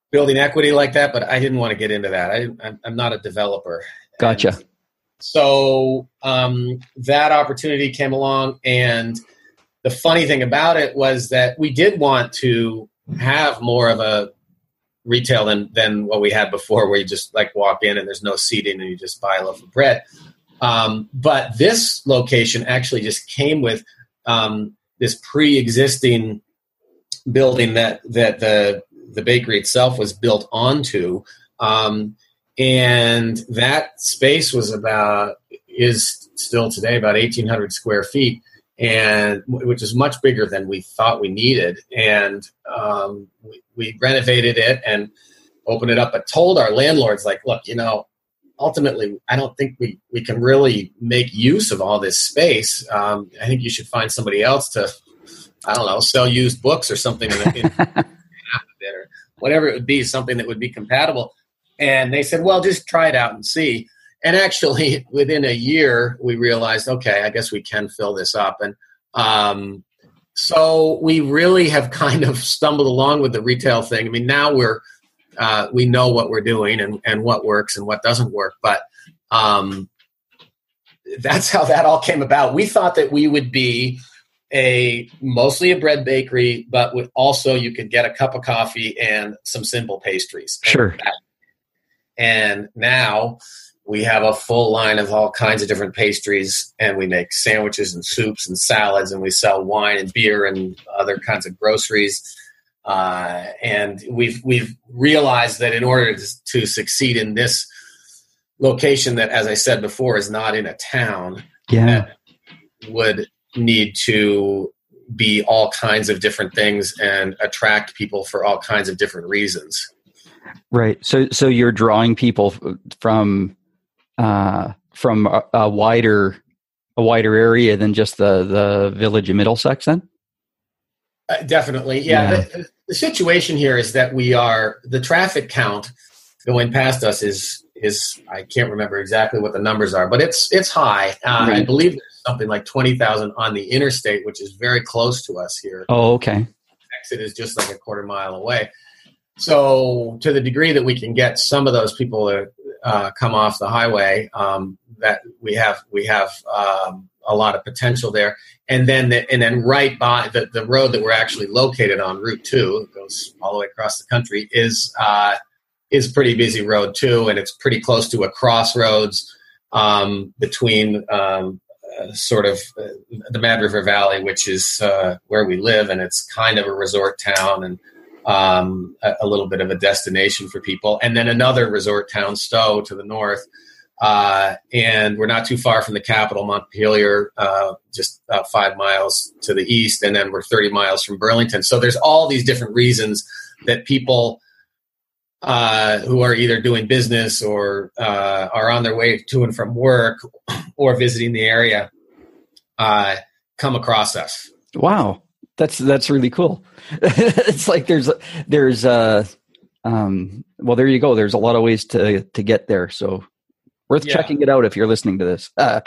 building equity like that, but I didn't want to get into that. I, I'm, I'm not a developer. Gotcha. And so um, that opportunity came along, and the funny thing about it was that we did want to have more of a retail than, than what we had before, where you just like walk in and there's no seating and you just buy a loaf of bread. Um, but this location actually just came with um, this pre-existing building that that the the bakery itself was built onto, um, and that space was about is still today about eighteen hundred square feet, and which is much bigger than we thought we needed. And um, we, we renovated it and opened it up, but told our landlords, like, look, you know, ultimately, I don't think we, we can really make use of all this space. Um, I think you should find somebody else to, I don't know, sell used books or something, in, in, or whatever it would be, something that would be compatible. And they said, well, just try it out and see. And actually, within a year, we realized, okay, I guess we can fill this up. And um, so we really have kind of stumbled along with the retail thing. I mean, now we're uh, we know what we're doing and, and what works and what doesn't work. But um, that's how that all came about. We thought that we would be a mostly a bread bakery, but with also you could get a cup of coffee and some simple pastries. Sure. And now we have a full line of all kinds of different pastries, and we make sandwiches and soups and salads, and we sell wine and beer and other kinds of groceries. Uh, and we've we've realized that in order to, to succeed in this location that, as I said before, is not in a town, yeah, that would need to be all kinds of different things and attract people for all kinds of different reasons. Right. So so you're drawing people from uh, from a, a wider a wider area than just the, the village of Middlesex then? Uh, definitely. Yeah. Yeah. The, the situation here is that we are, the traffic count going past us is, is I can't remember exactly what the numbers are, but it's it's high. Uh, Right. I believe there's something like twenty thousand on the interstate, which is very close to us here. Oh, okay. Exit is just like a quarter mile away. So to the degree that we can get some of those people to uh, come off the highway, um, that we have we have um, a lot of potential there. And then the, and then right by the, the road that we're actually located on, Route two, it goes all the way across the country, is uh, is a pretty busy road too, and it's pretty close to a crossroads um, between um, uh, sort of uh, the Mad River Valley, which is uh, where we live, and it's kind of a resort town and um, a, a little bit of a destination for people, and then another resort town, Stowe, to the north. Uh, and we're not too far from the capital, Montpelier, uh, just about five miles to the east, and then we're thirty miles from Burlington. So there's all these different reasons that people uh, who are either doing business or uh, are on their way to and from work or visiting the area uh, come across us. Wow. That's, that's really cool. It's like there's, there's, uh, um, well, there you go. There's a lot of ways to, to get there. So worth Yeah. checking it out if you're listening to this. Uh,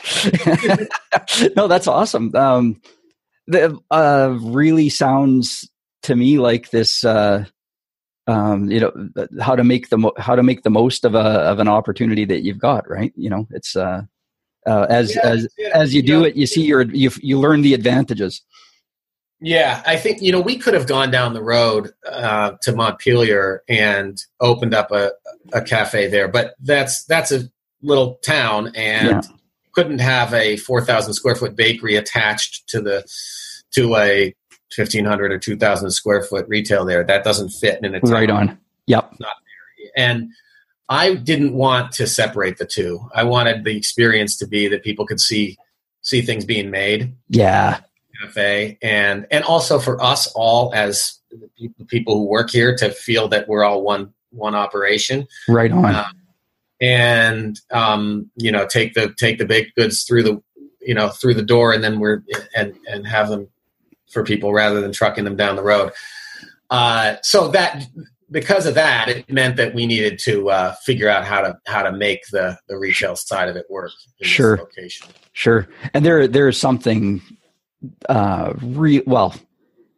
no, that's awesome. Um, the, uh, really sounds to me like this, uh, um, you know, how to make the, mo- how to make the most of a, of an opportunity that you've got, right? You know, it's, uh, uh, as, Yeah, as, yeah, as you you do know, it, you see your, you, you learn the advantages. Yeah, I think, you know, we could have gone down the road uh, to Montpelier and opened up a, a cafe there, but that's that's a little town and Yeah. couldn't have a four thousand square foot bakery attached to the to a fifteen hundred or two thousand square foot retail there. That doesn't fit in a town. Right on. Yep. And I didn't want to separate the two. I wanted the experience to be that people could see see things being made. Yeah. Cafe and and also for us all as the people who work here to feel that we're all one one operation, Right on. uh, and um, you know take the take the baked goods through the you know through the door, and then we're and and have them for people rather than trucking them down the road. Uh, so that because of that, it meant that we needed to uh, figure out how to how to make the the retail side of it work in Sure. this location. Sure. And there, there is something, uh, re- well,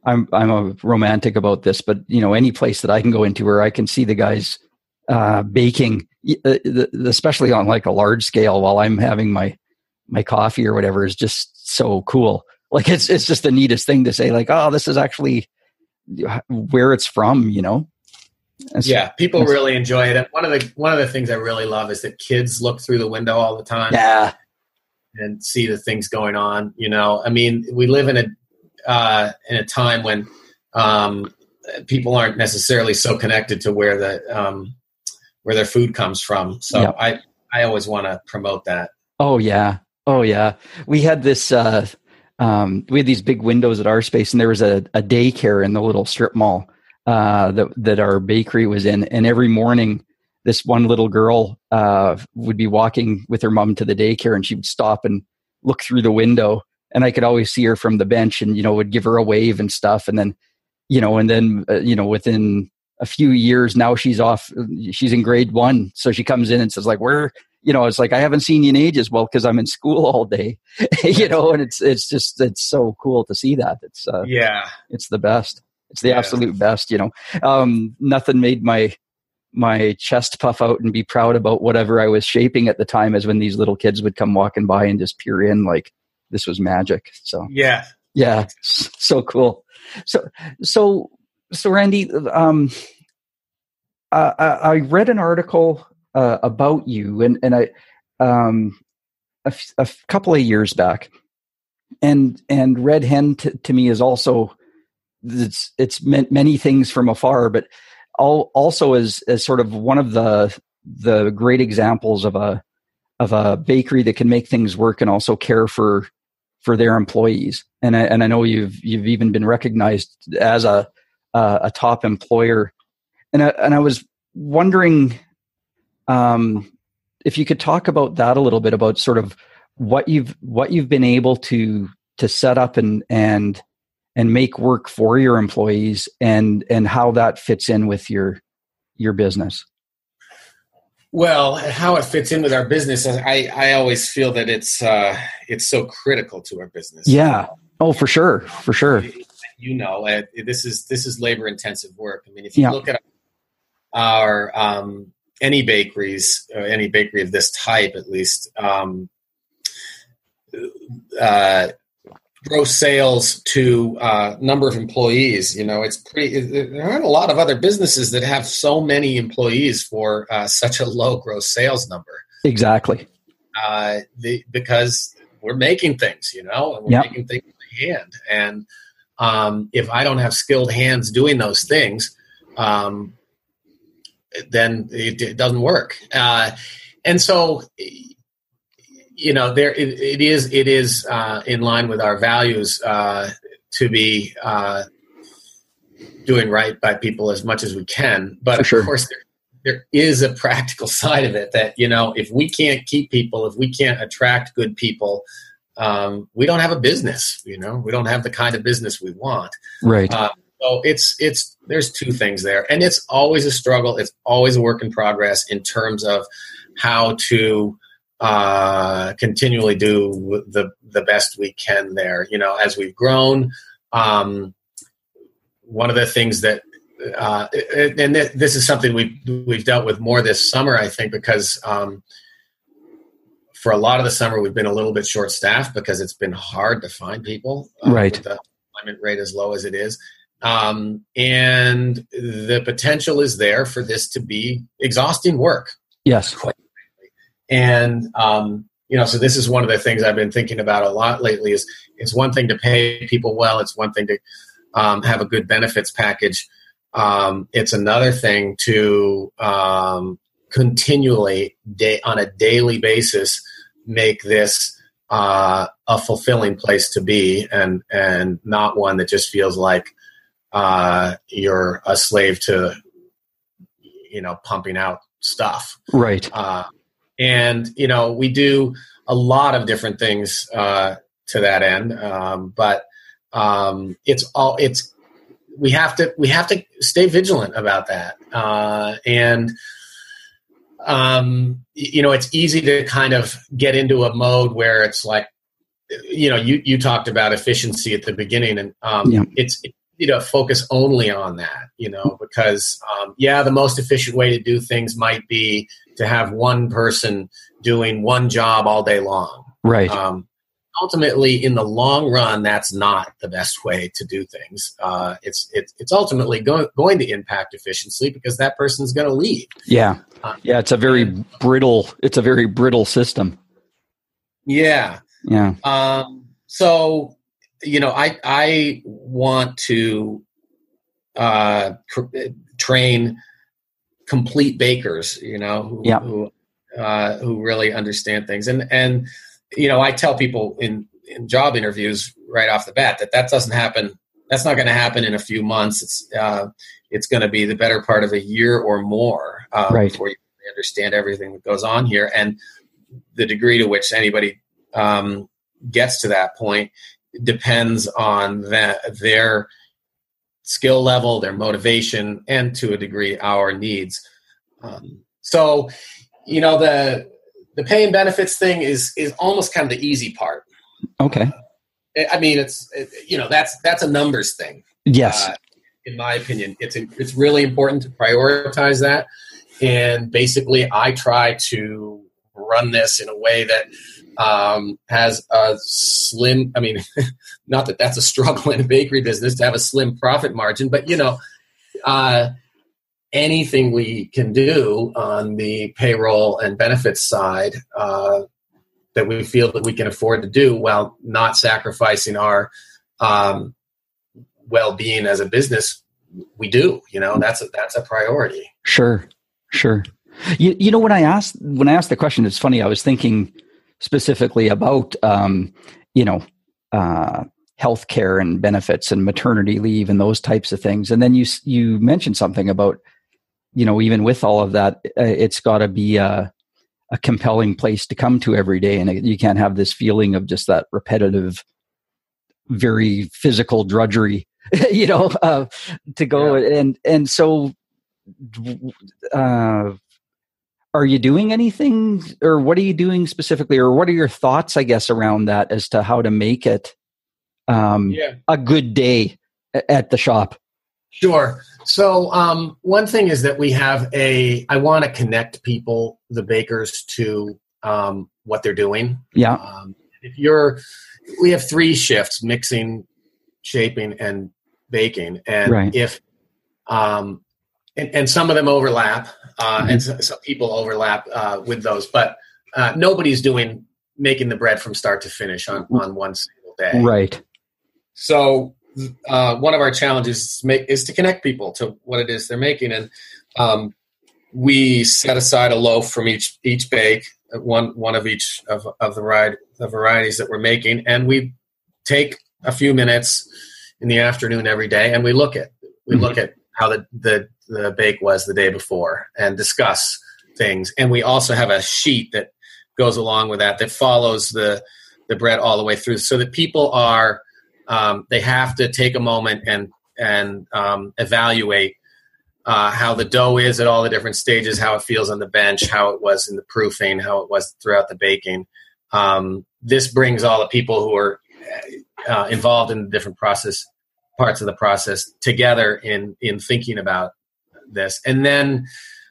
I'm I'm a romantic about this, but you know, any place that I can go into where I can see the guys uh, baking, especially on like a large scale, while I'm having my my coffee or whatever, is just so cool. Like it's it's just the neatest thing to say, like, oh, this is actually where it's from, you know. That's, yeah, people really enjoy it. And one of the one of the things I really love is that kids look through the window all the time. Yeah. And see the things going on. You know, I mean, we live in a uh, in a time when um, people aren't necessarily so connected to where the um, where their food comes from. So yep. I I always want to promote that. Oh yeah, oh yeah. We had this. Uh, um, we had these big windows at our space, and there was a, a daycare in the little strip mall uh, that that our bakery was in. And every morning, this one little girl uh, would be walking with her mom to the daycare, and she would stop and look through the window, and I could always see her from the bench, and you know, would give her a wave and stuff. And then, you know, and then uh, you know, within a few years, now she's off. She's in grade one, so she comes in and says, like, "Where?" You know, it's like, I haven't seen you in ages. Well, because I'm in school all day, you know, and it's it's just it's so cool to see that. It's uh, yeah, it's the best. It's the yeah. absolute best. You know, um, nothing made my my chest puff out and be proud about whatever I was shaping at the time as when these little kids would come walking by and just peer in like this was magic. So yeah, yeah, so cool. So so so Randy, um, uh, I, I read an article uh, about you, and and I um, a, f- a f- couple of years back, and and Red Hen t- to me is also it's it's meant many things from afar, but also as as sort of one of the the great examples of a of a bakery that can make things work and also care for for their employees. And I and I know you've you've even been recognized as a uh, a top employer. And I, and I was wondering um, if you could talk about that a little bit, about sort of what you've what you've been able to to set up and and and make work for your employees, and and how that fits in with your your business. Well, how it fits in with our business, I, I always feel that it's uh, it's so critical to our business. Yeah. Oh, for sure, for sure. You know, uh, this is this is labor intensive work. I mean, if you yeah. look at our um, any bakeries, or any bakery of this type, at least, um, uh, gross sales to uh, number of employees, you know, it's pretty, there aren't a lot of other businesses that have so many employees for uh, such a low gross sales number. Exactly. Uh, the, because we're making things, you know, and we're yep. making things by hand. And um, if I don't have skilled hands doing those things, um, then it, it doesn't work. Uh, and so, you know, there it, it is. It is uh, in line with our values uh, to be uh, doing right by people as much as we can. But For sure. of course, there, there is a practical side of it that, you know, if we can't keep people, if we can't attract good people, um, we don't have a business. You know, we don't have the kind of business we want. Right. Uh, so it's it's there's two things there, and it's always a struggle. It's always a work in progress in terms of how to uh, continually do the the best we can there. You know, as we've grown, um, one of the things that, uh, and th- this is something we've, we've dealt with more this summer, I think, because um, for a lot of the summer, we've been a little bit short staffed because it's been hard to find people. Uh, right. With the employment rate as low as it is. Um, and the potential is there for this to be exhausting work. Yes. And, um, you know, so this is one of the things I've been thinking about a lot lately is it's one thing to pay people well. It's one thing to um, have a good benefits package. Um, it's another thing to um, continually day, on a daily basis, make this uh, a fulfilling place to be, and, and not one that just feels like uh, you're a slave to, you know, pumping out stuff. Right. Uh, And, you know, we do a lot of different things uh, to that end. Um, but um, it's all, it's, we have to, we have to stay vigilant about that. Uh, and, um, you know, it's easy to kind of get into a mode where it's like, you know, you, you talked about efficiency at the beginning, and um, yeah. it's you know, focus only on that, you know, because, um, yeah, the most efficient way to do things might be to have one person doing one job all day long. Right. Um, ultimately, in the long run, that's not the best way to do things. Uh, it's, it's, it's ultimately go- going to impact efficiency because that person's going to leave. Yeah. Uh, yeah. It's a very and, brittle, it's a very brittle system. Yeah. Yeah. Um, so, you know, I, I want to, uh, cr- train complete bakers, you know, who, yeah. who, uh, who really understand things. And, and, you know, I tell people in, in job interviews right off the bat that that doesn't happen. That's not going to happen in a few months. It's, uh, it's going to be the better part of a year or more, um, right. before you understand everything that goes on here. And the degree to which anybody, um, gets to that point depends on that, their skill level, their motivation, and to a degree, our needs. Um, so, you know, the the pay and benefits thing is is almost kind of the easy part. Okay. Uh, I mean, it's it, you know that's that's a numbers thing. Yes. Uh, in my opinion, it's it's really important to prioritize that. And basically, I try to run this in a way that um, has a slim, I mean, not that that's a struggle in a bakery business to have a slim profit margin, but, you know, uh, anything we can do on the payroll and benefits side uh, that we feel that we can afford to do while not sacrificing our um, well-being as a business, we do, you know, that's a, that's a priority. Sure. Sure. You, you know, when I asked, when I asked the question, it's funny, I was thinking specifically about, um, you know, uh, healthcare and benefits and maternity leave and those types of things. And then you, you mentioned something about, you know, even with all of that, uh, it's got to be a, a compelling place to come to every day. And it, you can't have this feeling of just that repetitive, very physical drudgery, you know, uh, to go. Yeah. And, and so, uh, are you doing anything, or what are you doing specifically, or what are your thoughts, I guess, around that as to how to make it um, yeah. a good day at the shop? Sure. So um, one thing is that we have a, I want to connect people, the bakers, to um, what they're doing. Yeah. Um, if you're, we have three shifts: mixing, shaping, and baking. And right. if, um, and, and some of them overlap, uh, mm-hmm. and some, some people overlap uh, with those, but uh, nobody's doing making the bread from start to finish on, on one single day. Right. So uh, one of our challenges is to, make, is to connect people to what it is they're making, and um, we set aside a loaf from each each bake, one one of each of of the variety the varieties that we're making, and we take a few minutes in the afternoon every day, and we look at we mm-hmm. look at how the, the the bake was the day before and discuss things. And we also have a sheet that goes along with that that follows the the bread all the way through, so that people are um, they have to take a moment and and um, evaluate uh, how the dough is at all the different stages, how it feels on the bench, how it was in the proofing, how it was throughout the baking. Um, this brings all the people who are uh, involved in the different process parts of the process together in in thinking about this, and then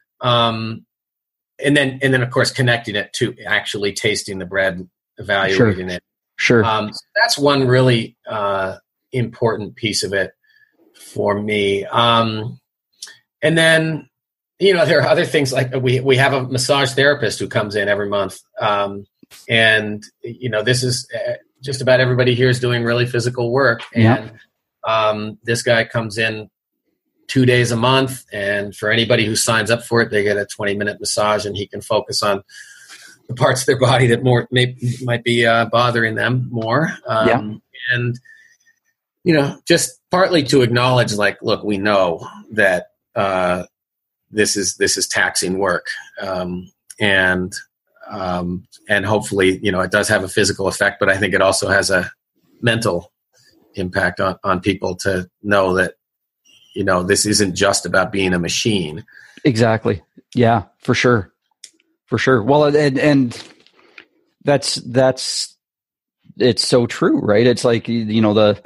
um, and then and then of course connecting it to actually tasting the bread, evaluating sure. it. Sure. Um, so that's one really uh, important piece of it for me. Um, and then, you know, there are other things like we, we have a massage therapist who comes in every month. Um, and, you know, this is uh, just about everybody here is doing really physical work. And yeah. um, this guy comes in two days a month. And for anybody who signs up for it, they get a twenty minute massage, and he can focus on the parts of their body that more may, might be uh, bothering them more. Um, yeah. And, you know, just partly to acknowledge, like, look, we know that uh, this is this is taxing work, um, and um, and hopefully, you know, it does have a physical effect, but I think it also has a mental impact on, on people to know that, you know, this isn't just about being a machine. Exactly. Yeah, for sure. For sure. Well, and, and that's, that's, it's so true, right? It's like, you know, the,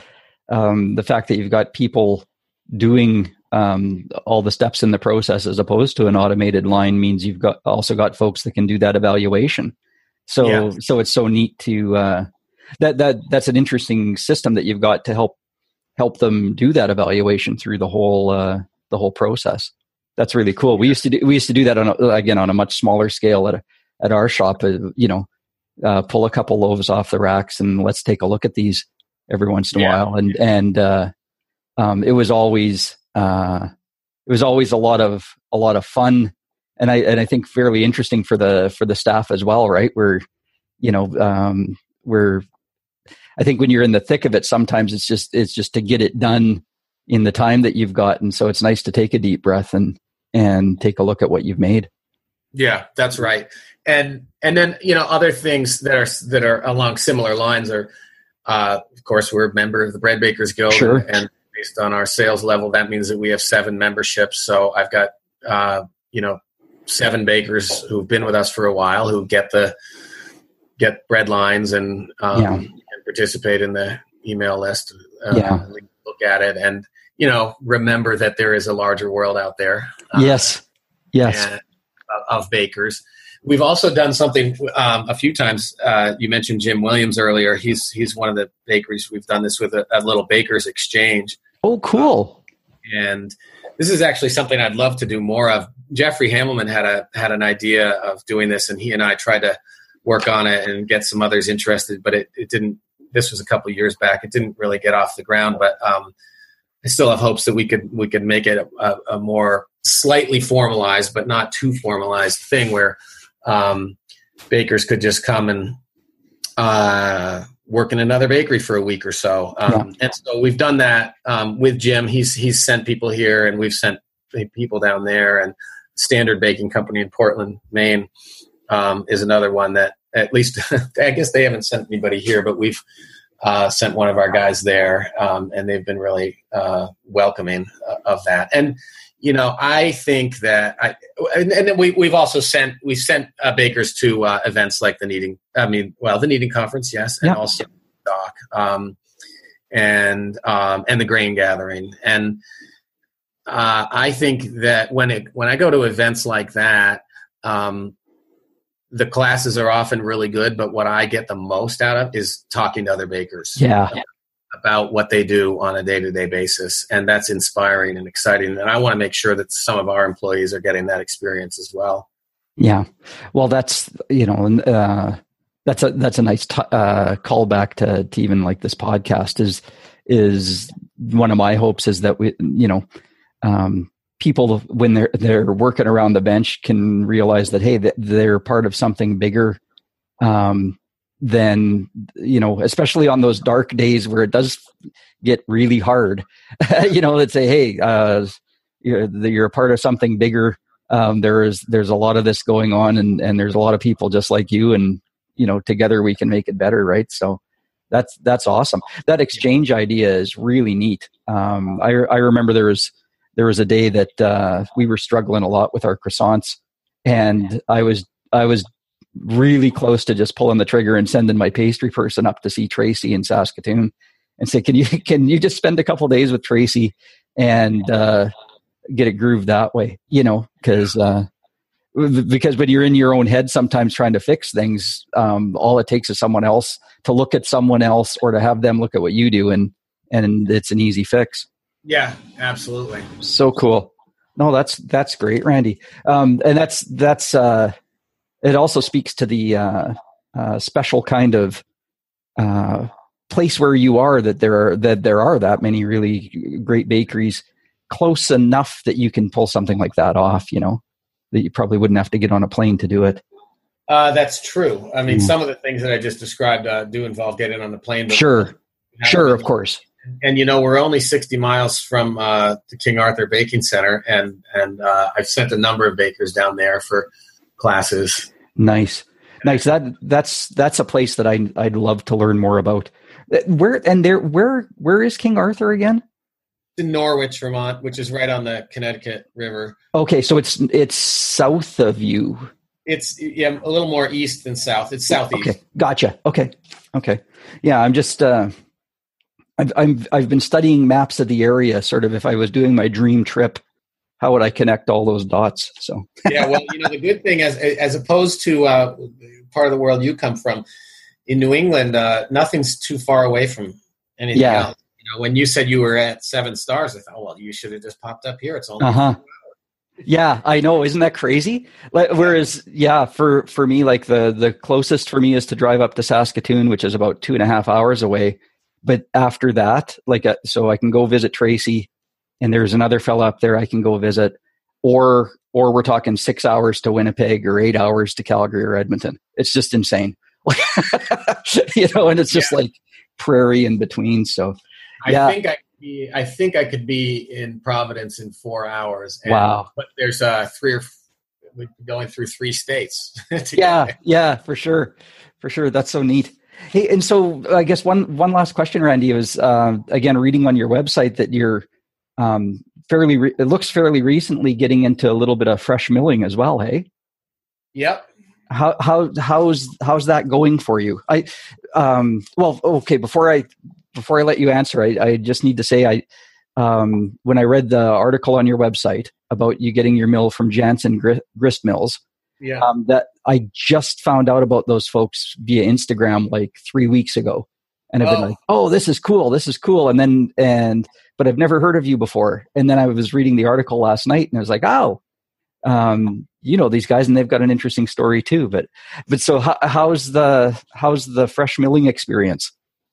um, the fact that you've got people doing um, all the steps in the process as opposed to an automated line means you've got also got folks that can do that evaluation. So, yeah. so it's so neat to uh, that that that's an interesting system that you've got to help help them do that evaluation through the whole uh, the whole process. That's really cool. We used to do, we used to do that on a, again on a much smaller scale at a, at our shop. Uh, you know, uh, pull a couple loaves off the racks and let's take a look at these every once in a yeah. while. And and uh, um, it was always uh, it was always a lot of a lot of fun, and I and I think fairly interesting for the for the staff as well. Right, where you know um, we're I think when you're in the thick of it, sometimes it's just it's just to get it done in the time that you've got, and so it's nice to take a deep breath and. and take a look at what you've made. Yeah, that's right. And and then, you know, other things that are that are along similar lines are, uh, of course, we're a member of the Bread Bakers Guild. Sure. And based on our sales level, that means that we have seven memberships. So I've got, uh, you know, seven bakers who've been with us for a while who get the get bread lines and, um, yeah. and participate in the email list. Uh, yeah. We look at it and, you know, remember that there is a larger world out there. Uh, yes. Yes. And, uh, of bakers. We've also done something um, a few times. Uh, you mentioned Jim Williams earlier. He's he's one of the bakeries. We've done this with a, a little bakers exchange. Oh, cool. Um, and this is actually something I'd love to do more of. Jeffrey Hamelman had a had an idea of doing this, and he and I tried to work on it and get some others interested, but it, it didn't. This was a couple of years back. It didn't really get off the ground, but um, I still have hopes that we could we could make it a, a more slightly formalized, but not too formalized thing where um, bakers could just come and uh, work in another bakery for a week or so. Um, yeah. And so we've done that um, with Jim. He's he's sent people here, and we've sent people down there. And Standard Baking Company in Portland, Maine, um, is another one that at least I guess they haven't sent anybody here, but we've Uh, sent one of our guys there, um, and they've been really uh, welcoming uh, of that. And you know, I think that I and, and then we we've also sent we sent uh, bakers to uh, events like the Kneading. I mean, well, the Kneading Conference, yes, and yeah. also Doc um, and um, and the Grain Gathering. And uh, I think that when it when I go to events like that. Um, The classes are often really good, but what I get the most out of is talking to other bakers yeah. about what they do on a day-to-day basis. And that's inspiring and exciting. And I want to make sure that some of our employees are getting that experience as well. Yeah. Well, that's, you know, uh, that's a, that's a nice t- uh, callback to, to even like this podcast is, is one of my hopes is that we, you know, um, people when they're they're working around the bench can realize that hey, that they're part of something bigger um, than you know, especially on those dark days where it does get really hard. you know, let's say, hey, uh, you're you're a part of something bigger. Um, there is there's a lot of this going on, and and there's a lot of people just like you, and you know, together we can make it better, right? So that's that's awesome. That exchange idea is really neat. Um, I I remember there was. There was a day that uh, we were struggling a lot with our croissants, and I was I was really close to just pulling the trigger and sending my pastry person up to see Tracy in Saskatoon, and say, "Can you can you just spend a couple of days with Tracy and uh, get it grooved that way?" You know, because uh, because when you're in your own head, sometimes trying to fix things, um, all it takes is someone else to look at someone else or to have them look at what you do, and and it's an easy fix. Yeah, absolutely. So cool. No, that's, that's great, Randy. Um, and that's, that's, uh, it also speaks to the, uh, uh, special kind of, uh, place where you are that there are, that there are that many really great bakeries close enough that you can pull something like that off, you know, that you probably wouldn't have to get on a plane to do it. Uh, that's true. I mean, mm. some of the things that I just described, uh, do involve getting on the plane. But sure. Sure. Of course. And, you know, we're only sixty miles from uh, the King Arthur Baking Center, and and uh, I've sent a number of bakers down there for classes. Nice, nice. That that's that's a place that I I'd love to learn more about. Where and there where where is King Arthur again? In Norwich, Vermont, which is right on the Connecticut River. Okay, so it's it's south of you. It's yeah, a little more east than south. It's southeast. Okay, gotcha. Okay, okay. Yeah, I'm just. Uh, I've, I've, I've been studying maps of the area, sort of if I was doing my dream trip, how would I connect all those dots? So yeah, well, you know, the good thing, as as opposed to uh, part of the world you come from, in New England, uh, nothing's too far away from anything yeah. else. You know, when you said you were at Seven Stars, I thought, well, you should have just popped up here. It's only uh-huh. Yeah, I know. Isn't that crazy? Like, whereas, yeah, for, for me, like the, the closest for me is to drive up to Saskatoon, which is about two and a half hours away. But after that, like, uh, so I can go visit Tracy, and there's another fella up there I can go visit, or or we're talking six hours to Winnipeg or eight hours to Calgary or Edmonton. It's just insane, you know. And it's just yeah. like prairie in between. So, yeah. I think I could be, I think I could be in Providence in four hours. And, wow! But there's uh, three or we're going through three states. yeah, yeah, for sure, for sure. That's so neat. Hey, and so I guess one one last question, Randy, was uh, again reading on your website that you're. Um, fairly, re- it looks fairly recently getting into a little bit of fresh milling as well. Hey. Yep. How how how's how's that going for you? I, um, well, okay. Before I before I let you answer, I, I just need to say I, um, when I read the article on your website about you getting your mill from Jansen Grist, Grist Mills, yeah, um, that I just found out about those folks via Instagram like three weeks ago. And I've been oh. like, oh, this is cool. This is cool. And then, and, but I've never heard of you before. And then I was reading the article last night and I was like, oh, um, you know, these guys, and they've got an interesting story too. But, but so how, how's the, how's the fresh milling experience?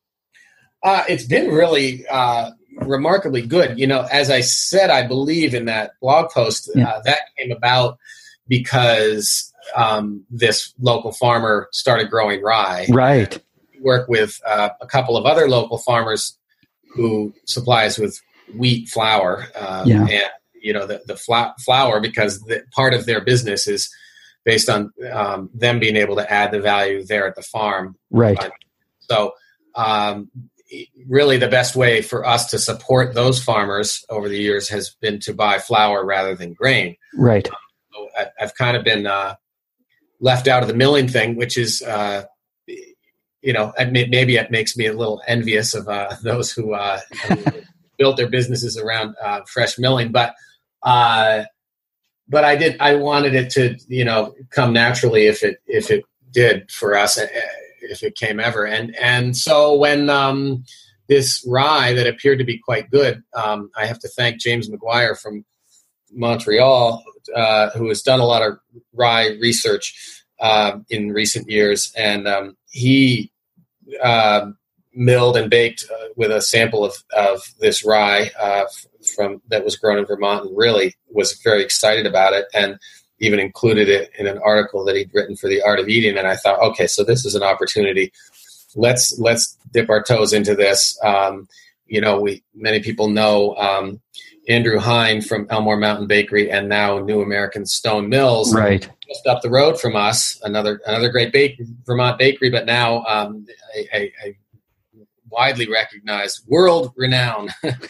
Uh, it's been really, uh, remarkably good. You know, as I said, I believe in that blog post, yeah. uh, that came about because, um, this local farmer started growing rye. Right. Work with uh, a couple of other local farmers who supply us with wheat flour, uh, yeah. and you know the the fla- flour because the, part of their business is based on um, them being able to add the value there at the farm. Right. Uh, so, um, really, the best way for us to support those farmers over the years has been to buy flour rather than grain. Right. Um, so I, I've kind of been uh, left out of the milling thing, which is. Uh, You know, maybe it makes me a little envious of uh, those who, uh, who built their businesses around uh, fresh milling. But, uh, but I did. I wanted it to, you know, come naturally if it if it did for us, if it came ever. And and so when um, this rye that appeared to be quite good, um, I have to thank James McGuire from Montreal, uh, who has done a lot of rye research uh, in recent years, and um, he. Uh, milled and baked uh, with a sample of, of this rye uh, from that was grown in Vermont, and really was very excited about it, and even included it in an article that he'd written for the Art of Eating. And I thought, okay, so this is an opportunity. Let's let's dip our toes into this. Um, you know, we many people know um, Andrew Hine from Elmore Mountain Bakery, and now New American Stone Mills, right, just up the road from us. Another another great bake, Vermont bakery, but now um, a, a, a widely recognized, world-renowned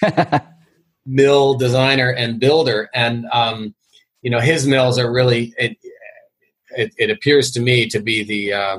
mill designer and builder. And um, you know, his mills are really. It, it, it appears to me to be the. Uh,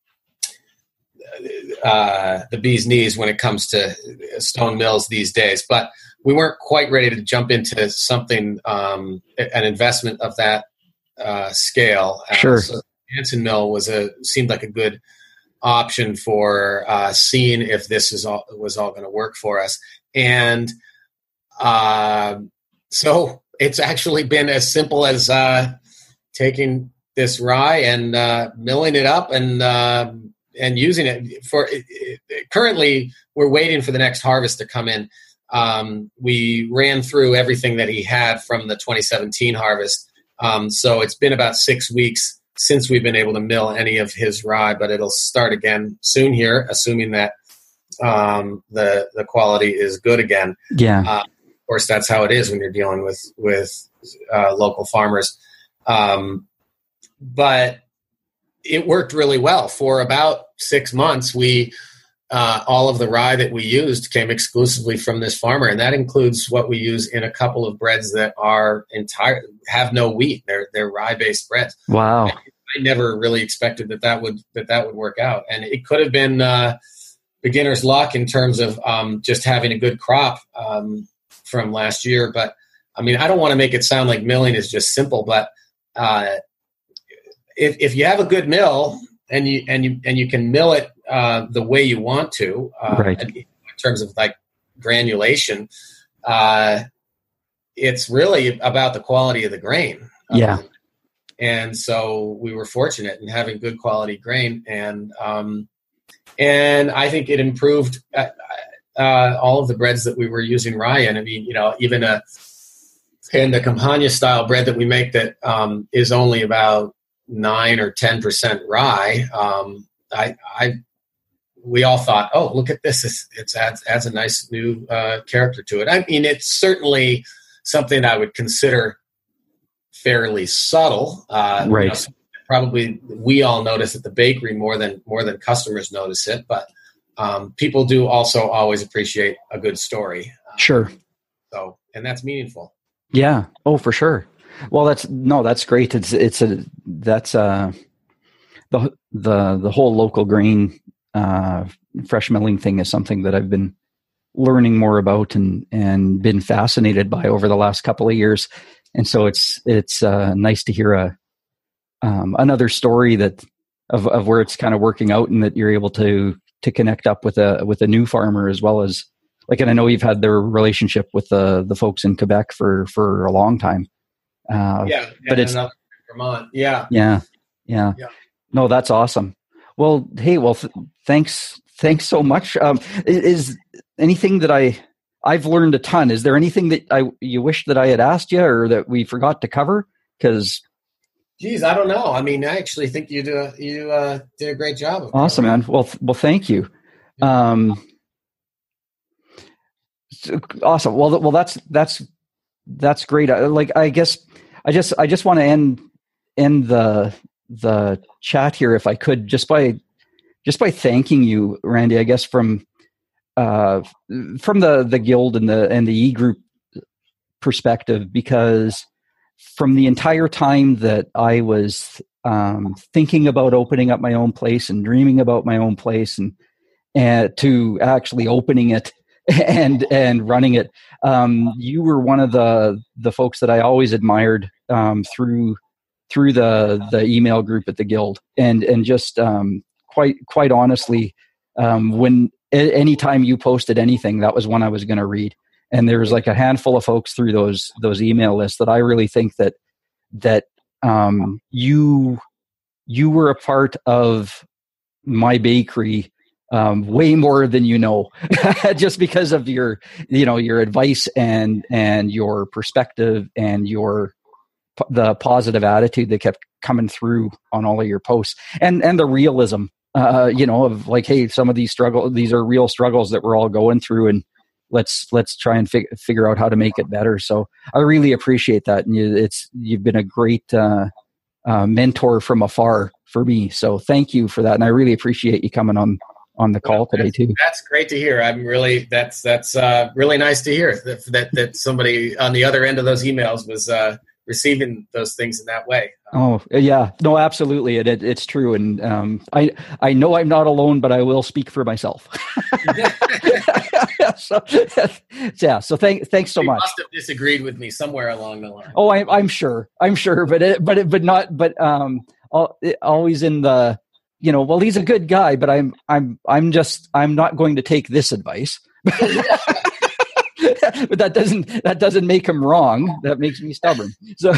Uh, the bee's knees when it comes to stone mills these days, but we weren't quite ready to jump into something, um, an investment of that uh, scale. Sure. Uh, so Jansen Mill was a seemed like a good option for uh, seeing if this is all was all going to work for us, and uh, so it's actually been as simple as uh, taking this rye and uh, milling it up and. Uh, and using it for it, it, currently we're waiting for the next harvest to come in. Um, we ran through everything that he had from the twenty seventeen harvest. Um, so it's been about six weeks since we've been able to mill any of his rye, but it'll start again soon here, assuming that um, the, the quality is good again. Yeah. Uh, of course, that's how it is when you're dealing with, with uh, local farmers. Um, but it worked really well. For about six months, we uh, all of the rye that we used came exclusively from this farmer, and that includes what we use in a couple of breads that are entire have no wheat. They're they're rye based breads. Wow! I, I never really expected that that would that that would work out, and it could have been uh, beginner's luck in terms of um, just having a good crop um, from last year. But I mean, I don't want to make it sound like milling is just simple, but uh, if if you have a good mill and you and you and you can mill it uh, the way you want to, uh, right. in terms of like granulation, uh, it's really about the quality of the grain. Yeah. Um, and so we were fortunate in having good quality grain, and um, and I think it improved uh, uh, all of the breads that we were using rye in. I mean, you know, even a and the Campagna style bread that we make that um, is only about nine or ten percent rye. Um, I, I, we all thought, oh, look at this! It's, it's adds adds a nice new uh, character to it. I mean, it's certainly something I would consider fairly subtle. Uh, right. You know, probably we all notice at the bakery more than more than customers notice it, but um, people do also always appreciate a good story. Um, sure. So, and that's meaningful. Yeah. Oh, for sure. Well, that's no, that's great. It's it's a that's uh the the the whole local grain uh, fresh milling thing is something that I've been learning more about and and been fascinated by over the last couple of years. And so it's it's uh, nice to hear a um, another story that of of where it's kind of working out, and that you're able to to connect up with a with a new farmer as well as. Like, and I know you've had their relationship with the the folks in Quebec for, for a long time. Uh, yeah, but it's Vermont. Yeah, yeah, yeah, yeah. No, that's awesome. Well, hey, well, th- thanks, thanks so much. Um, is anything that I I've learned a ton? Is there anything that I you wish that I had asked you or that we forgot to cover? Because, geez, I don't know. I mean, I actually think you do a, you uh, did a great job. Of awesome, man. Well, th- well, thank you. Um, Awesome. Well, well, that's that's that's great. I, like, I guess I just I just want to end end the the chat here, if I could, just by just by thanking you, Randy. I guess from uh, from the the guild and the and the E group perspective, because from the entire time that I was um, thinking about opening up my own place and dreaming about my own place, and and to actually opening it. and and running it, um, you were one of the the folks that I always admired um, through through the the email group at the guild, and and just um, quite quite honestly, um, when a- anytime you posted anything, that was one I was going to read. And there was like a handful of folks through those those email lists that I really think that that um, you you were a part of my bakery. Um, way more than you know, just because of your, you know, your advice and and your perspective and your the positive attitude that kept coming through on all of your posts, and and the realism, uh, you know, of like, hey, some of these struggles, these are real struggles that we're all going through, and let's let's try and fig- figure out how to make it better. So I really appreciate that, and you, it's you've been a great uh, uh, mentor from afar for me. So thank you for that, and I really appreciate you coming on. on the call today too. That's great to hear. I'm really, that's, that's uh, really nice to hear that, that, that somebody on the other end of those emails was uh, receiving those things in that way. Oh yeah, no, absolutely. It, it it's true. And um, I, I know I'm not alone, but I will speak for myself. so, yeah. So thank, thanks so you much. Must have disagreed with me somewhere along the line. Oh, I, I'm sure, I'm sure, but, it, but, it, but not, but um, always in the, you know, well, he's a good guy, but I'm, I'm, I'm just, I'm not going to take this advice. But that doesn't, that doesn't make him wrong. That makes me stubborn. So,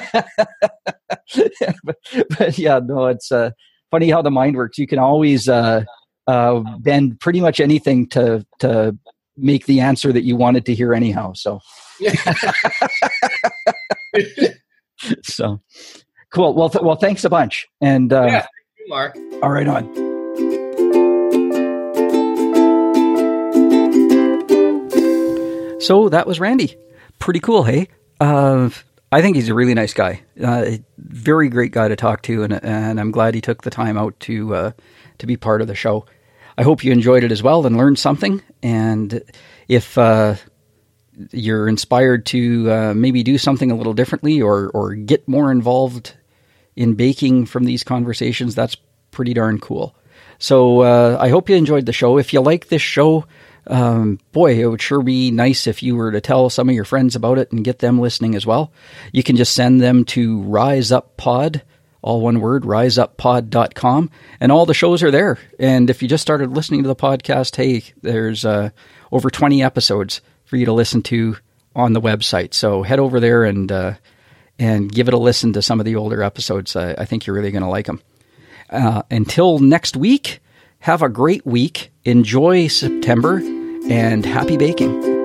but, but yeah, no, it's uh, funny how the mind works. You can always uh, uh, bend pretty much anything to to make the answer that you wanted to hear anyhow. So, so cool. Well, th- well, thanks a bunch. And uh, yeah. Mark. All right, on. So that was Randy. Pretty cool, hey? Uh, I think he's a really nice guy. Uh, very great guy to talk to, and and I'm glad he took the time out to uh, to be part of the show. I hope you enjoyed it as well and learned something. And if uh, you're inspired to uh, maybe do something a little differently or or get more involved in baking from these conversations, that's pretty darn cool. So uh, I hope you enjoyed the show. If you like this show, um, boy, it would sure be nice if you were to tell some of your friends about it and get them listening as well. You can just send them to Rise Up Pod, all one word, rise up pod dot com, and all the shows are there. And if you just started listening to the podcast, hey, there's uh, over twenty episodes for you to listen to on the website. So head over there and uh, and give it a listen to some of the older episodes. I, I think you're really going to like them. Uh, until next week, have a great week. Enjoy September and happy baking.